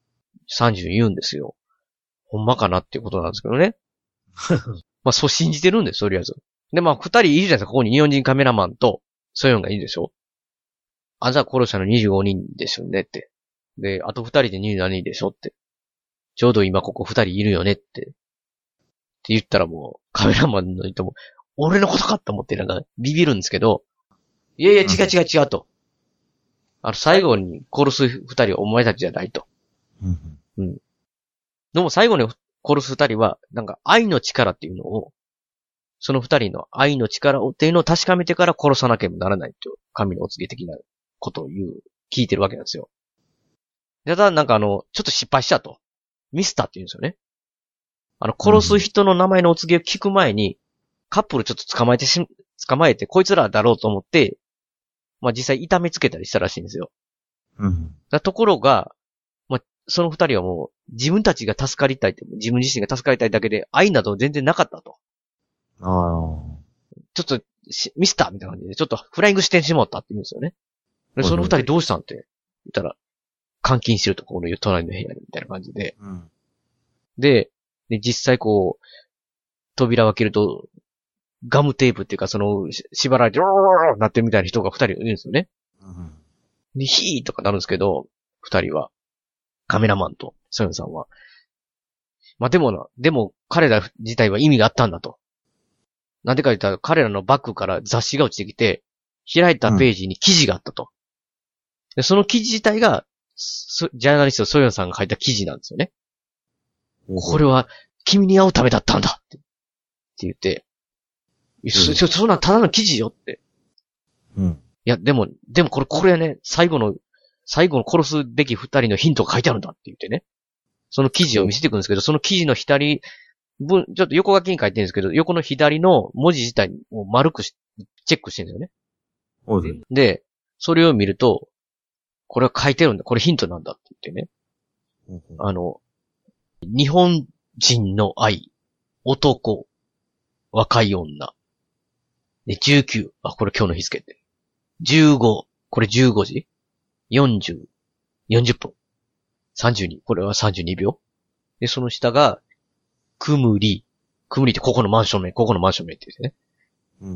30言うんですよ。ほんまかなっていうことなんですけどね。まあそう信じてるんです、とりあえず。で、まあ2人いるじゃないですか。ここに日本人カメラマンとソヨンがいるでしょ。あんた殺したの25人ですよねって。で、あと2人で27人でしょって。ちょうど今ここ2人いるよねって。って言ったらもうカメラマンの人も、俺のことかって思ってなんかビビるんですけど、いやいや違うと。最後に殺す2人はお前たちじゃないと。うん。でも最後に殺す2人は、なんか愛の力っていうのを、その2人の愛の力っていうのを確かめてから殺さなければならないという神のお告げ的なことを聞いてるわけなんですよ。ただなんかちょっと失敗したと。ミスったって言うんですよね。殺す人の名前のお告げを聞く前に、カップルちょっと捕まえて、こいつらだろうと思って、まあ実際痛めつけたりしたらしいんですよ。 うん。 ところが、まあその2人はもう自分たちが助かりたいって、自分自身が助かりたいだけで愛など全然なかったと。 ああ。 ちょっとミスターみたいな感じで、ちょっとフライングしてしまったって言うんですよね。で、その二人どうしたんって言ったら、監禁してるところの隣の部屋にみたいな感じで。うん、で、実際こう、扉を開けると、ガムテープっていうか、縛られて、なってるみたいな人が二人いるんですよね。うん、で、ヒーとかなるんですけど、二人は、カメラマンと、ソヨンさんは。まあ、でも、彼ら自体は意味があったんだと。なんでか言ったら、彼らのバッグから雑誌が落ちてきて、開いたページに記事があったと。で、その記事自体が、ジャーナリストソヨンさんが書いた記事なんですよね。これは、君に会うためだったんだって言って、そんなただの記事よって。うん。いや、でもこれね、最後の殺すべき二人のヒントが書いてあるんだって言ってね。その記事を見せていくんですけど、その記事の左ちょっと横書きに書いてるんですけど、横の左の文字自体を丸くチェックしてるんですよね。で、それを見ると、これは書いてるんだ。これヒントなんだって言ってね。日本人の愛、男、若い女。で、19、これ今日の日付で。15、これ15時 ?40、40分。32、これは32秒。で、その下が、くむりってここのマンション名って言ってね。うん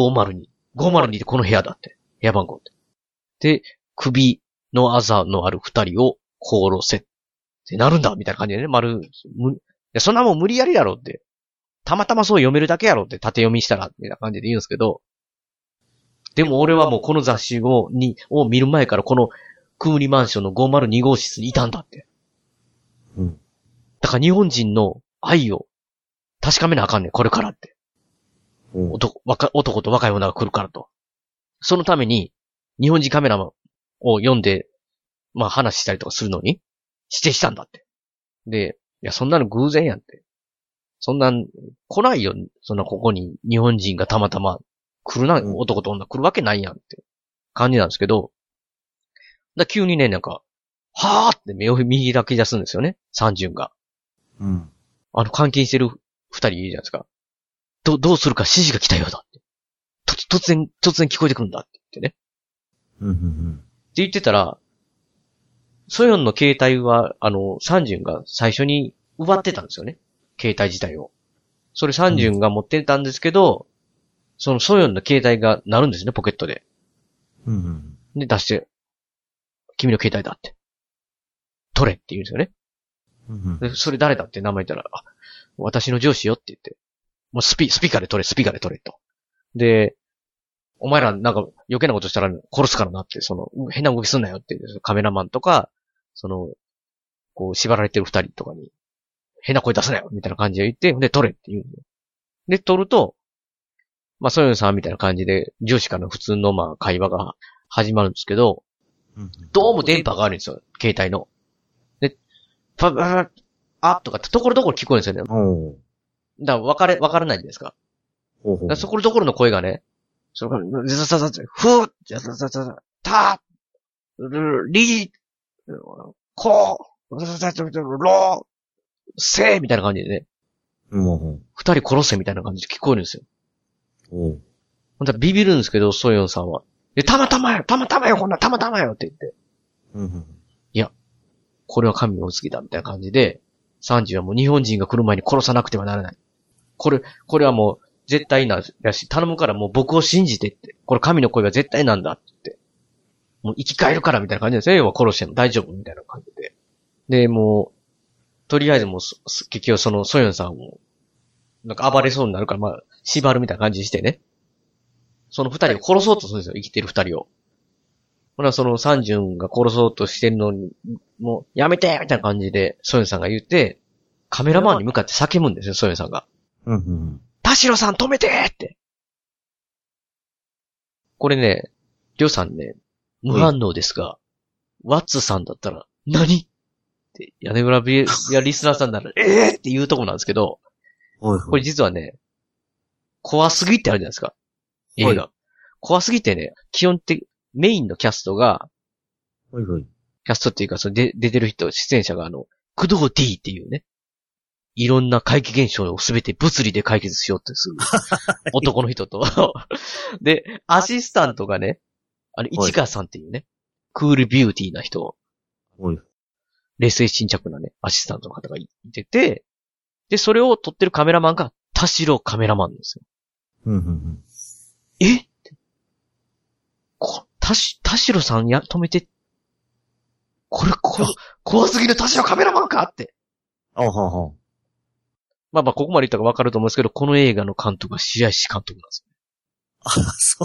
。502ってこの部屋だって。部屋番号って。で、首のあざのある二人を殺せってなるんだみたいな感じでね、そんなもん無理やりだろって。たまたまそう読めるだけやろって縦読みしたら、みたいな感じで言うんですけど、でも俺はもうこの雑誌を見る前からこのくむりマンションの502号室にいたんだって。うん。だから日本人の愛を確かめなあかんねん、これからって。うん、男と若い女が来るからと。そのために、日本人カメラマンを読んで、まあ話したりとかするのに、指定したんだって。で、いや、そんなの偶然やんって。そんなん来ないよ、そんなここに日本人がたまたま来るな、男と女来るわけないやんって感じなんですけど、急にね、なんか、はーって目を見開き出すんですよね、サンジュンが。うん。監禁してる二人いるじゃないですか。どうするか指示が来たようだって。突然聞こえてくるんだって言ってね。うんうんうん。って言ってたら、ソヨンの携帯は、サンジュンが最初に奪ってたんですよね。携帯自体を。それサンジュンが持ってたんですけど、そのソヨンの携帯が鳴るんですね、ポケットで。うんうん。で、出して、君の携帯だって。取れって言うんですよね。うんうん、でそれ誰だって名前言ったら、私の上司よって言って。もうスピカで取れと。で、お前らなんか余計なことしたら殺すからなって、変な動きすんなよって、カメラマンとか、こう縛られてる二人とかに、変な声出すなよみたいな感じで言って、で、取れって言うんですよ。で、取ると、まあ、ソヨンさんみたいな感じで、上司からの普通のまあ会話が始まるんですけど、どうも電波があるんですよ、携帯の。で、あとかってところどころ聞こえるんですよね。だからわからないじゃないですか。だそころどころの声がね、ふー、た、り、こう、ろ、せみたいな感じでね。二人殺せみたいな感じで聞こえるんですよ。ほんとビビるんですけど、ソヨンさんは。たまたまよ、こんなたまたまよって言って。いや、これは神のお告げだみたいな感じで、サンジはもう日本人が来る前に殺さなくてはならない。これはもう絶対なだし、頼むからもう僕を信じてって。これ神の声が絶対なんだって言って。もう生き返るからみたいな感じですね。要は殺しても大丈夫みたいな感じで。で、もう、とりあえずもう、結局そのソヨンさんを、なんか暴れそうになるから、まあ、縛るみたいな感じにしてね。その二人を殺そうとするんですよ。生きてる二人を。ほら、そのサンジュンが殺そうとしてるのに、もう、やめてみたいな感じで、ソヨンさんが言って、カメラマンに向かって叫ぶんですよ、ソヨンさんが。田代さん止めてって。これね、りょうさんね、無反応ですが、ワッツさんだったら、何って、屋根裏ビアリスナーさんなら、って言うとこなんですけど、これ実はね、怖すぎってあるじゃないですか。映画。怖すぎてね、基本的、メインのキャストが、キャストっていうか、出てる人、出演者が工藤 D っていうね、 いろんな怪奇現象をすべて物理で解決しようってする男の人と。で、アシスタントがね、市川さんっていうね、クールビューティーな人、冷静沈着なね、アシスタントの方がいてて、で、それを撮ってるカメラマンが田代カメラマンなんですよ。え田代さん止めて、怖すぎる田代カメラマンかって。まあここまで言ったらわかると思うんですけど、この映画の監督は白石監督なんですよね。そう。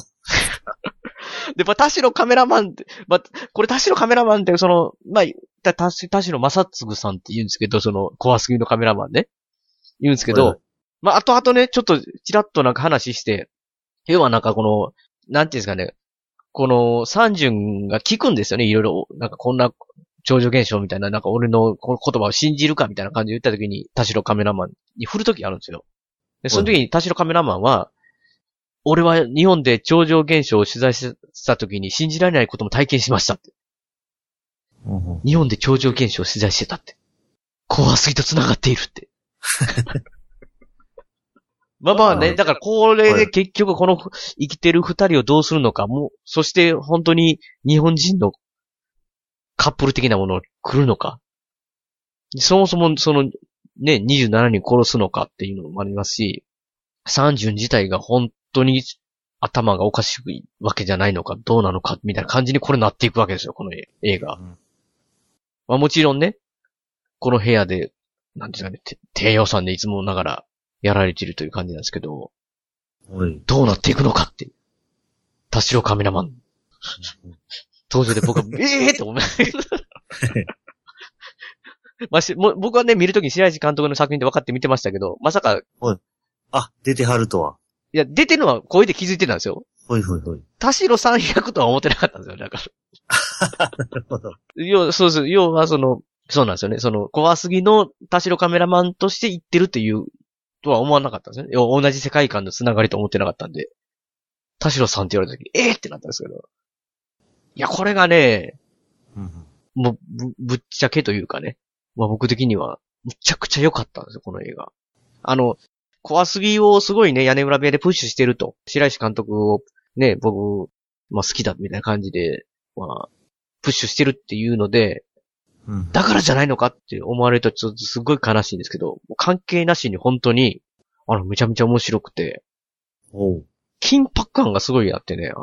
で、田代カメラマンって、これ田代カメラマンって、田代正嗣さんって言うんですけど、怖すぎのカメラマンね。言うんですけど、あとね、ちょっと、ちらっとなんか話して、要はなんかなんていうんですかね、三順が聞くんですよね、いろいろ、なんかこんな、超常現象みたいな、なんか俺の言葉を信じるかみたいな感じで言った時に、田代カメラマンに振る時あるんですよ。で、その時に田代カメラマンは、俺は日本で超常現象を取材した時に信じられないことも体験しましたって。日本で超常現象を取材してたって。怖すぎと繋がっているって。まあね、だからこれで結局この生きてる二人をどうするのかも、そして本当に日本人のカップル的なものを来るのか。そもそもね、27人殺すのかっていうのもありますし、三順自体が本当に頭がおかしいわけじゃないのか、どうなのか、みたいな感じにこれなっていくわけですよ、この映画。もちろんね、この部屋で、なんですかね、低予算でいつもながらやられているという感じなんですけど、どうなっていくのかって。田代カメラマン。登場で僕は、って思います。僕はね、見るときに白石監督の作品で分かって見てましたけど、まさか。 出てはるとは。 いや、出てるのは声で気づいてたんですよ。田代さん役とは思ってなかったんですよ、だから。なるほど。そうです。要はそうなんですよね。怖すぎの田代カメラマンとして言ってるっていうとは思わなかったんですよね。同じ世界観のつながりと思ってなかったんで。田代さんって言われたとき、ってなったんですけど。いや、これがね、もう、ぶっちゃけというかね。僕的には、むちゃくちゃ良かったんですよ、この映画。怖すぎをすごいね、屋根裏部屋でプッシュしてると。白石監督をね、僕、好きだみたいな感じで、プッシュしてるっていうので、だからじゃないのかって思われるとちょっとすごい悲しいんですけど、関係なしに本当に、めちゃめちゃ面白くて、緊迫感がすごいあってね、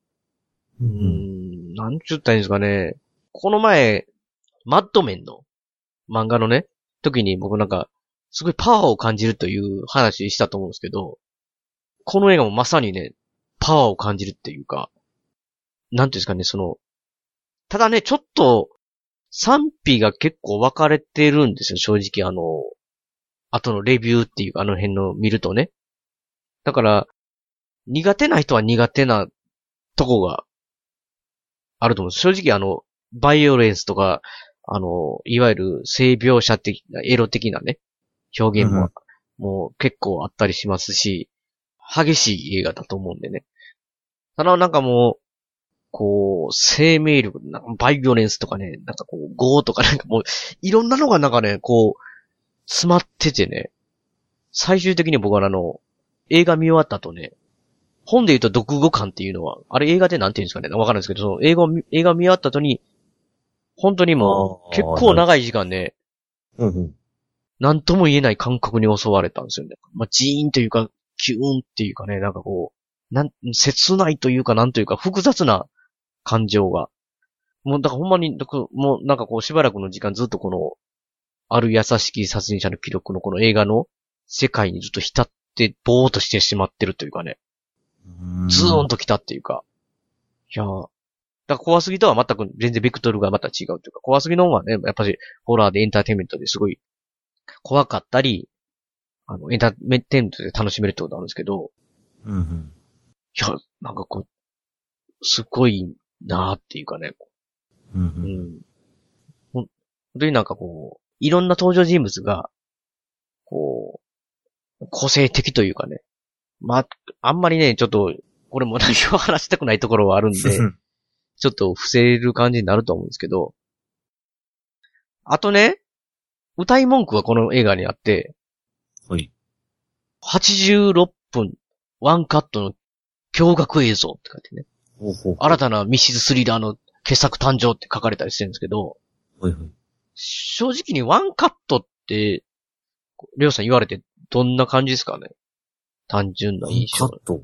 なんちゅったらいいんですかね、この前、マッドメンの漫画のね、時に僕なんか、すごいパワーを感じるという話したと思うんですけど、この映画もまさにね、パワーを感じるっていうか、なんていうんですかね、ただね、ちょっと、賛否が結構分かれてるんですよ、正直後のレビューっていうか、辺の見るとね。だから、苦手な人は苦手なとこがあると思うんです。正直バイオレンスとか、いわゆる性描写的な、エロ的なね、表現も、もう結構あったりしますし、激しい映画だと思うんでね。ただなんかもう、生命力、なんかバイオレンスとかね、なんか業とかなんかもう、いろんなのがなんかね、詰まっててね、最終的に僕は映画見終わった後ね、本で言うと読後感っていうのは、あれ映画でなんて言うんですかね、わかるんですけど、映画見終わった後に、本当にもう、結構長い時間ね、なんとも言えない感覚に襲われたんですよね。ジーンというか、キューンっていうかね、なんか切ないというか、なんというか、複雑な感情が。もう、だからほんまに、もうなんかしばらくの時間ずっとある優しき殺人者の記録のこの映画の世界にずっと浸って、ぼーっとしてしまってるというかね。ズーンと来たっていうか。いやー。だから怖すぎとは全く全然ベクトルがまた違うというか、怖すぎの方はね、やっぱりホラーでエンターテインメントですごい怖かったり、エンターテインメントで楽しめるってことあるんですけど、いや、なんかすごいなーっていうかね、本当になんかいろんな登場人物が、個性的というかね、あんまりね、ちょっと、これも内容を話したくないところはあるんで、ちょっと伏せる感じになると思うんですけど、あとね、歌い文句がこの映画にあって、 はい。 86分ワンカットの驚愕映像って書いてね。 ほうほう。 新たな密室スリラーの傑作誕生って書かれたりしてるんですけど、 はいはい。 正直にワンカットって、りょうさん言われてどんな感じですかね？単純な印象。 カット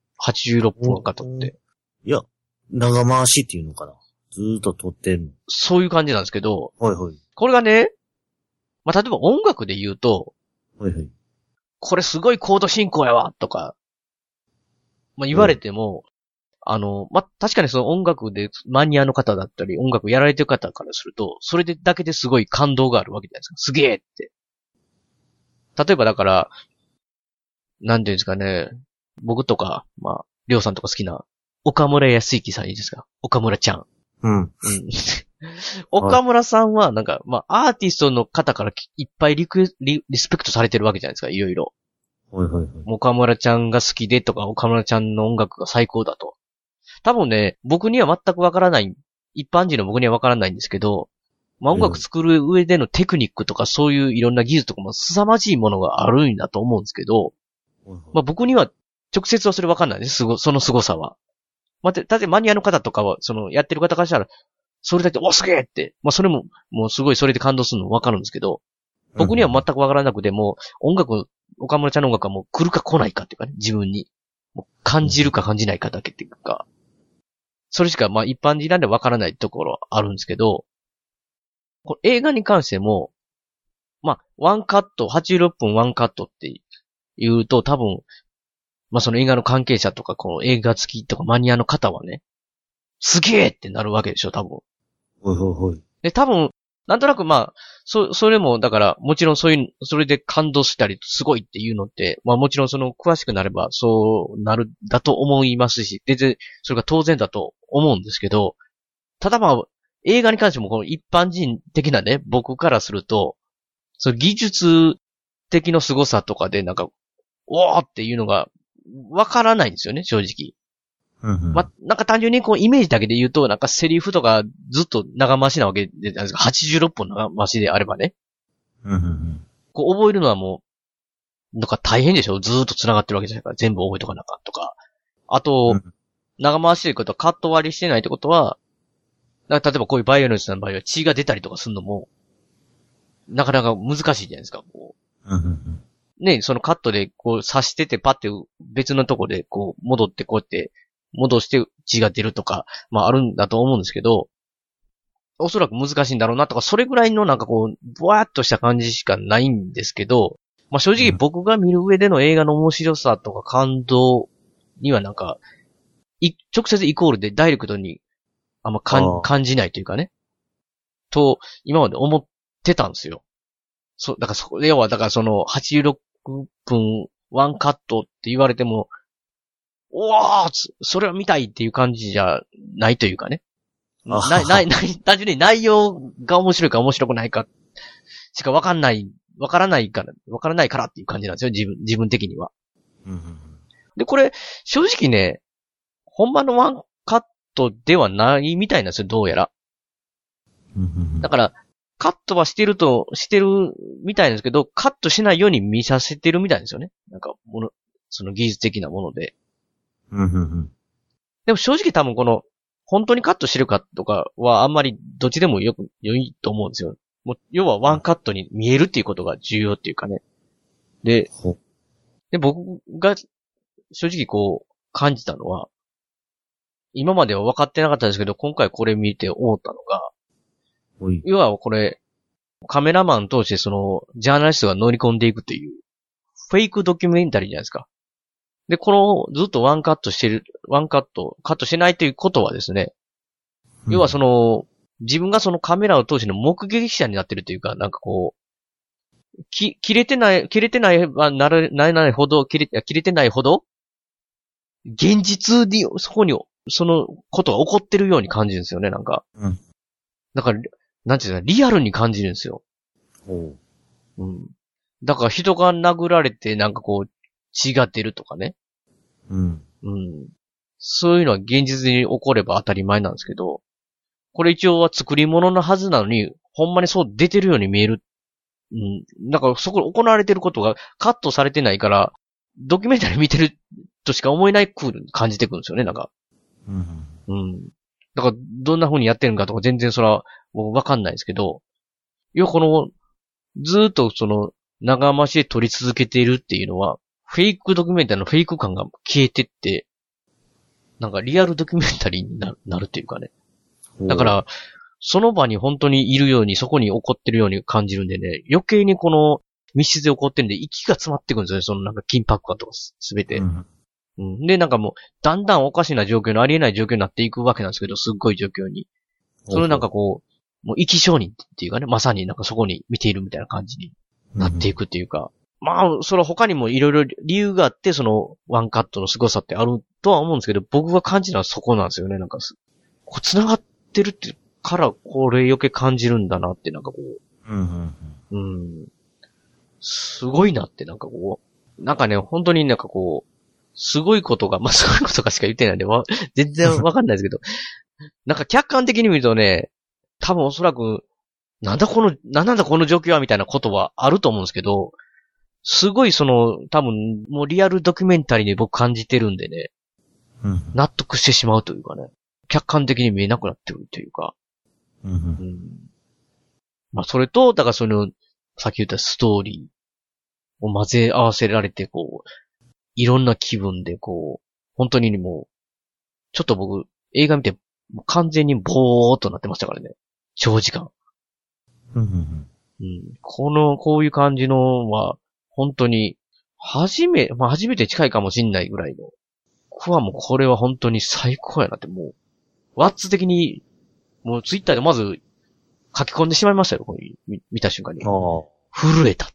?86 分ワンカットって。 いや、長回しっていうのかな。ずーっと撮ってんの。 そういう感じなんですけど、 はいはい。 これがね、まあ、例えば音楽で言うと、 はいはい。 これすごいコード進行やわとか、まあ、言われても、まあ、確かにその音楽でマニアの方だったり、音楽やられてる方からすると、それでだけですごい感動があるわけじゃないですか。すげえって。例えばだから、なんていうんですかね、僕とか、まあ、りょうさんとか好きな、岡村康之さんいいですか？岡村ちゃん。 うん。 岡村さんは、なんか、まあ、アーティストの方からいっぱいリスペクトされてるわけじゃないですか、いろいろ。 はいはいはい。 岡村ちゃんが好きでとか、岡村ちゃんの音楽が最高だと。多分ね、僕には全くわからない、一般人の僕にはわからないんですけど、まあ、音楽作る上でのテクニックとかそういういろんな技術とかも凄まじいものがあるんだと思うんですけど、まあ、僕には直接はそれわかんないです。その凄さは。まあ、だってマニアの方とかは、そのやってる方からしたら、それだけ、お、すげえって、まあ、それも、もうすごいそれで感動するのわかるんですけど、僕には全くわからなくても、岡村ちゃんの音楽はもう来るか来ないかっていうかね、自分に。もう感じるか感じないかだけっていうか、それしかまあ一般人なんでわからないところあるんですけど、これ映画に関しても、まあ、ワンカット、86分ワンカットって言うと多分、まあその映画の関係者とか、この映画好きとかマニアの方はね、すげえってなるわけでしょ、多分。 はいはいはい。 で、多分、なんとなくまあ、それも、だから、もちろんそれで感動したり、すごいっていうのって、まあもちろんその、詳しくなれば、そうなる、だと思いますし、全然、それが当然だと思うんですけど、ただまあ、映画に関しても、この一般人的なね、僕からすると、その技術的の凄さとかで、なんか、おーっていうのが、わからないんですよね、正直。まあ、なんか単純にこうイメージだけで言うと、なんかセリフとかずっと長回しなわけで、86分長回しであればね。こう覚えるのはもう、なんか大変でしょ？ずーっと繋がってるわけじゃないから、全部覚えとかなかとか。あと、長回しということはカット割りしてないってことは、例えばこういうバイオレンスの場合は血が出たりとかするのも、なかなか難しいじゃないですか、こう。ね、そのカットでこう刺しててパッて別のとこでこう戻ってこうやって戻して血が出るとか、まああるんだと思うんですけど、おそらく難しいんだろうなとか、それぐらいのなんかこう、ぼわーっとした感じしかないんですけど、まあ正直僕が見る上での映画の面白さとか感動にはなんか、直接イコールでダイレクトにあんま感じないというかね。と、今まで思ってたんですよ。だから要は、だからその86分ワンカットって言われても、おーそれを見たいっていう感じじゃないというかね。単純に内容が面白いか面白くないかしかわからないからっていう感じなんですよ、自分的には。で、これ、正直ね、ほんまのワンカットではないみたいなんですよ、どうやら。だから、カットはしてるみたいなんですけど、カットしないように見させてるみたいですよね。なんか、その技術的なもので。でも正直多分この、本当にカットしてるかとかはあんまりどっちでも良いと思うんですよ。もう要はワンカットに見えるっていうことが重要っていうかね。で、僕が正直こう感じたのは、今までは分かってなかったんですけど、今回これ見て思ったのが、要はこれ、カメラマン通してその、ジャーナリストが乗り込んでいくという、フェイクドキュメンタリーじゃないですか。で、この、ずっとカットしてないということはですね、要はその、自分がそのカメラを通しての目撃者になってるというか、なんかこう、切れてないほど、現実に、そこに、そのことが起こってるように感じるんですよね、なんか。だから、なんていうか、リアルに感じるんですよ。だから人が殴られて、なんかこう、血が出るとかね。そういうのは現実に起これば当たり前なんですけど、これ一応は作り物のはずなのに、ほんまにそう出てるように見えるだからそこ行われてることがカットされてないから、ドキュメンタリー見てるとしか思えないクールに感じてくるんですよね、なんか。だから、どんな風にやってるのかとか全然それは、もうわかんないですけど、ずーっと長回しで撮り続けているっていうのは、フェイクドキュメンタリーのフェイク感が消えてって、なんかリアルドキュメンタリーになるっていうかね。だから、その場に本当にいるように、そこに起こってるように感じるんでね、余計にこの密室で起こってるんで、息が詰まってくるんですよね、そのなんか緊迫感とかすべて。で、なんかもう、だんだんおかしな状況のありえない状況になっていくわけなんですけど、すっごい状況に。それなんかこう、もう生き証人っていうかね、まさになんかそこに見ているみたいな感じになっていくっていうか、まあ、それは他にもいろいろ理由があって、そのワンカットの凄さってあるとは思うんですけど、僕が感じるのはそこなんですよね、なんかこう繋がってるってから、これ余計感じるんだなって、なんかこう。すごいなって、なんかこう。なんかね、本当になんかこう、すごいことが、まあ、すごいことかしか言ってないんで、全然わかんないですけど、なんか客観的に見るとね、多分おそらく、なんだこの状況はみたいなことはあると思うんですけど、すごい多分、もうリアルドキュメンタリーに僕感じてるんでね、納得してしまうというかね、客観的に見えなくなってくるというか、まあ、それと、だからさっき言ったストーリーを混ぜ合わせられて、こう、いろんな気分で、こう、本当にもう、ちょっと僕、映画見て、完全にボーっとなってましたからね。長時間。こういう感じのは、本当に、初めて近いかもしんないぐらいの、僕はもうこれは本当に最高やなって、もう、ワッツ的に、もうツイッターでまず書き込んでしまいましたよ、これ見た瞬間に。震えたって。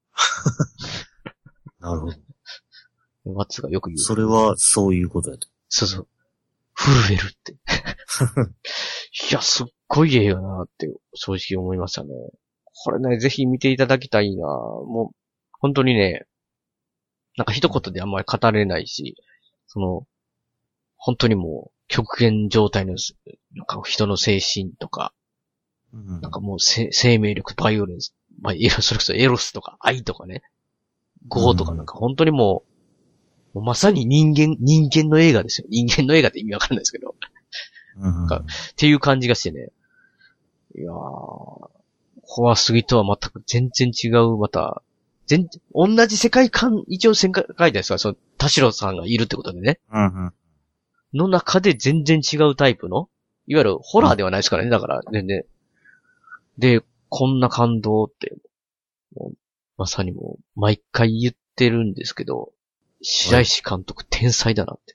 なるほど。 ワッツがよく言う。 それはそういうことやと。 そうそう。震えるって。いや、すっごい映画なって正直思いましたね。これね、ぜひ見ていただきたいな。もう、本当にね、なんか一言であんまり語れないし、本当にもう、極限状態の、なんか人の精神とか、なんかもう生命力、バイオレンス、それこそエロスとか愛とかね、業とかなんか本当にもうまさに人間の映画ですよ。人間の映画って意味わかんないですけど。っていう感じがしてね。いやー、怖すぎとは全く全然違う、また、同じ世界観、一応世界観ですから、田代さんがいるってことでね。の中で全然違うタイプの、いわゆるホラーではないですからね、だから全然。で、こんな感動って、まさにもう、毎回言ってるんですけど、白石監督天才だなって。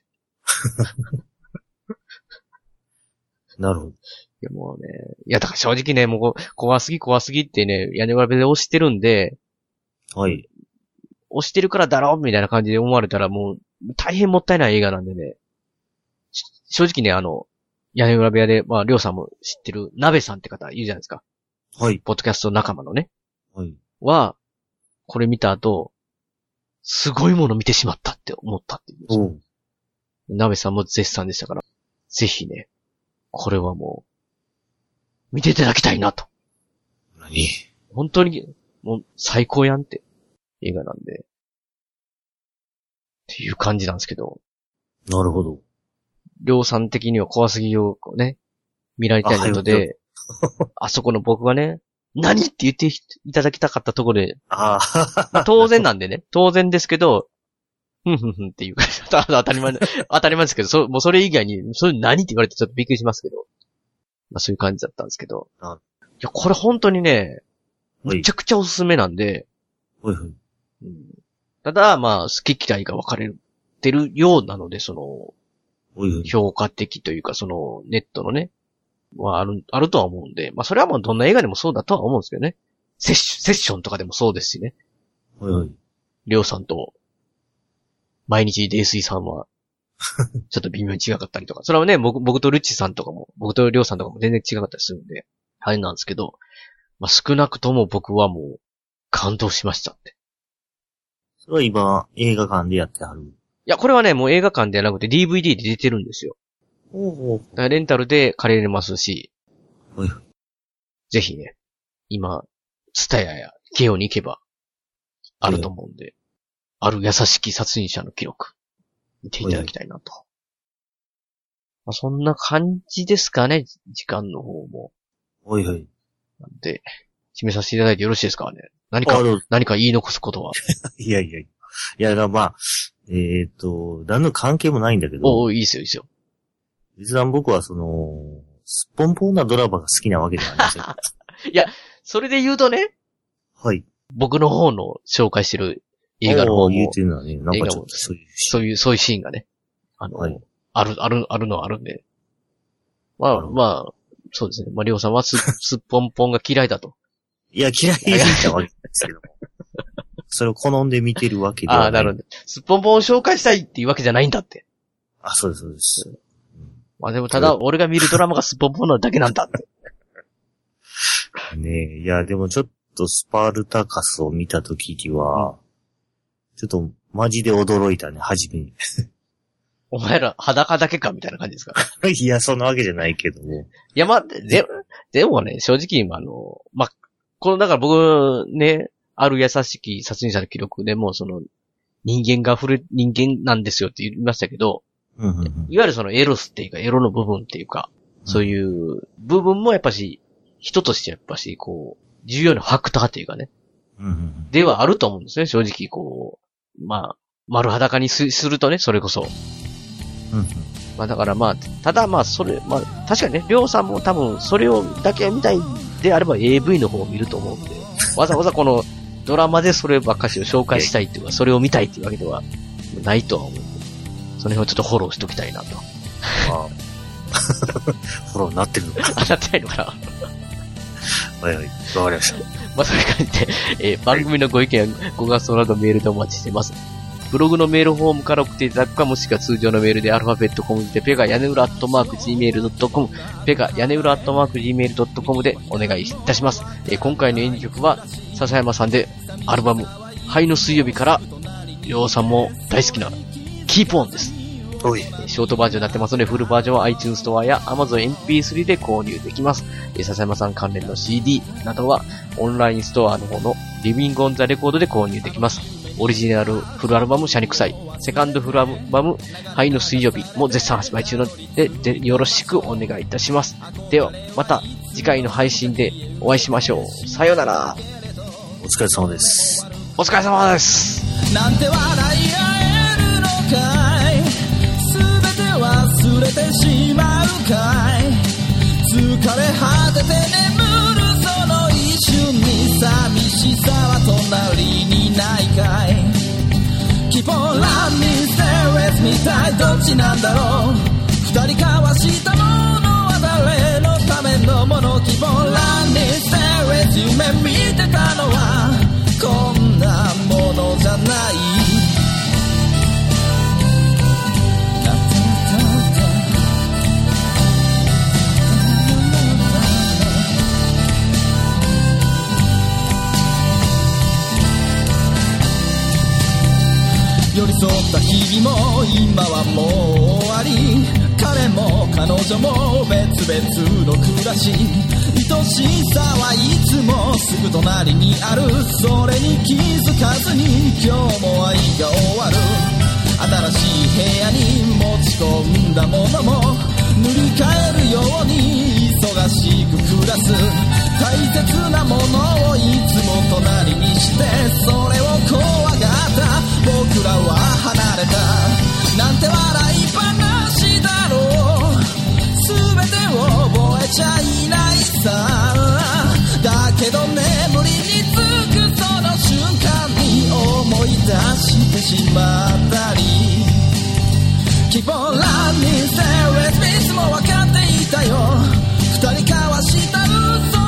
なるほど。いやもうね、だから正直ね、もう怖すぎってね、屋根裏部で押してるんで、 はい。 押してるからだろみたいな感じで思われたらもう、大変もったいない映画なんでね。正直ね、屋根裏部屋で、りょうさんも知ってる、鍋さんって方いるじゃないですか。 はい。 ポッドキャスト仲間のね。 はい。 これ見た後、すごいもの見てしまったって思ったっていうんですよ。鍋さんも絶賛でしたから、ぜひね、これはもう、見ていただきたいなと。 何？ 本当に、もう最高やんって映画なんで。っていう感じなんですけど。 なるほど。 りょうさん的には怖すぎをね、見られたいので、あそこの僕がね、何って言っていただきたかったところで、当然なんでね、当然ですけど、ふんっていうか、当たり前ですけど、もうそれ以外に、それ何って言われてちょっとびっくりしますけど、そういう感じだったんですけど、いや、これ本当にね、めちゃくちゃおすすめなんで、ただ、好き嫌いが分かれてるようなので、評価的というか、ネットのね、あるとは思うんで、それはもうどんな映画でもそうだとは思うんですけどね。セッションとかでもそうですしね。りょうさんと、毎日泥酔さんは、ちょっと微妙に違かったりとか。それはね、僕とルッチさんとかも、僕とりょうさんとかも全然違かったりするんで、あれなんですけど、少なくとも僕はもう、感動しましたって。 それは今、映画館でやってはる？いや、これはね、もう映画館ではなくて DVD で出てるんですよ。レンタルで借りれますし、ぜひね、今、ツタヤや慶応に行けば、あると思うんで、ある優しき殺人者の記録、見ていただきたいなと。まあ、そんな感じですかね、時間の方も。 はいはい。 なんで、締めさせていただいてよろしいですかね。何か言い残すことは。 いや、まあ、何の関係もないんだけど。 いいですよ、いいですよ。 実は僕はすっぽんぽんなドラマが好きなわけじゃないんですよ。 いや、それで言うとね。 はい。 僕の方の紹介してる映画の方も。 言うてるのはね、なんかちょっとそういうシーンがね。はい、あるのはあるんで。まあ、そうですね。まあ、りょうさんはすっぽんぽんが嫌いだと。 いや、嫌いじゃわけないですけども。それを好んで見てるわけではない。 なるほど。すっぽんぽんを紹介したいっていうわけじゃないんだって。 そうです、そうです。 まあでもただ、俺が見るドラマがすっぽんぽんなだけなんだって。 ねえ、いや、でもちょっとスパルタカスを見たときには、ちょっとマジで驚いたね、初めに。 お前ら裸だけかみたいな感じですか？ いや、そんなわけじゃないけども。 いや、でもね、正直、だから僕ね、ある優しき殺人者の記録でも、人間なんですよって言いましたけど、いわゆるエロスっていうか、エロの部分っていうか、そういう部分もやっぱし、人としてやっぱし、重要なファクターっていうかね、ではあると思うんですね、正直丸裸にするとね、それこそ。だからただ確かにね、りょうさんも多分、それをだけ見たいであれば AV の方を見ると思うんで、わざわざこのドラマでそればっかしを紹介したいっていうか、それを見たいっていうわけではないとは思うんで、その辺をちょっとフォローしときたいなと。 フォローになってるのかな？ なってないのかな？ はい、わかりました。 そういう感じで、番組のご意見、ご感想などメールでお待ちしています。ブログのメールフォームから送っていただくか、もしくは通常のメールでアルファベットコムでペガ屋根裏@gmail.com、ペガ屋根裏@gmail.com でお願いいたします。今回の演技曲は、笹山さんでアルバム、灰の水曜日から、りょうさんも大好きな、キープオンです。ショートバージョンになってますので、フルバージョンは iTunes ストアや Amazon MP3 で購入できます。笹山さん関連の CD などは、オンラインストアの方のリビングオンザレコードで購入できます。オリジナルフルアルバムシャニクサイ、セカンドフルアルバム灰の水曜日も絶賛発売中なので、よろしくお願いいたします。では、また次回の配信でお会いしましょう。さよなら。 お疲れ様です。 お疲れ様です。 なんて笑い合えるのかい、すべて忘れてしまうかい、疲れ果てて眠るその一瞬に寂しさは隣にないかい、 Keep on running stay with me たいどっちなんだろう、二人交わしたものは誰のためのもの、 Keep on running stay with you 夢見てたのはこんなものじゃない、寄り添った日々も今はもう終わり、彼も彼女も別々の暮らし、愛しさはいつもすぐ隣にある、それに気づかずに今日も愛が終わる、新しい部屋に持ち込んだものも塗り替えるように忙しく暮らす、大切なものをいつも隣にして、それを怖がった僕らは離れた、なんて笑い話だろう、全てを覚えちゃいないさ、だけど眠りにつくその瞬間に思い出してしまったり、 Keep on running stay with me いつも分かっていたよ、二人交わした嘘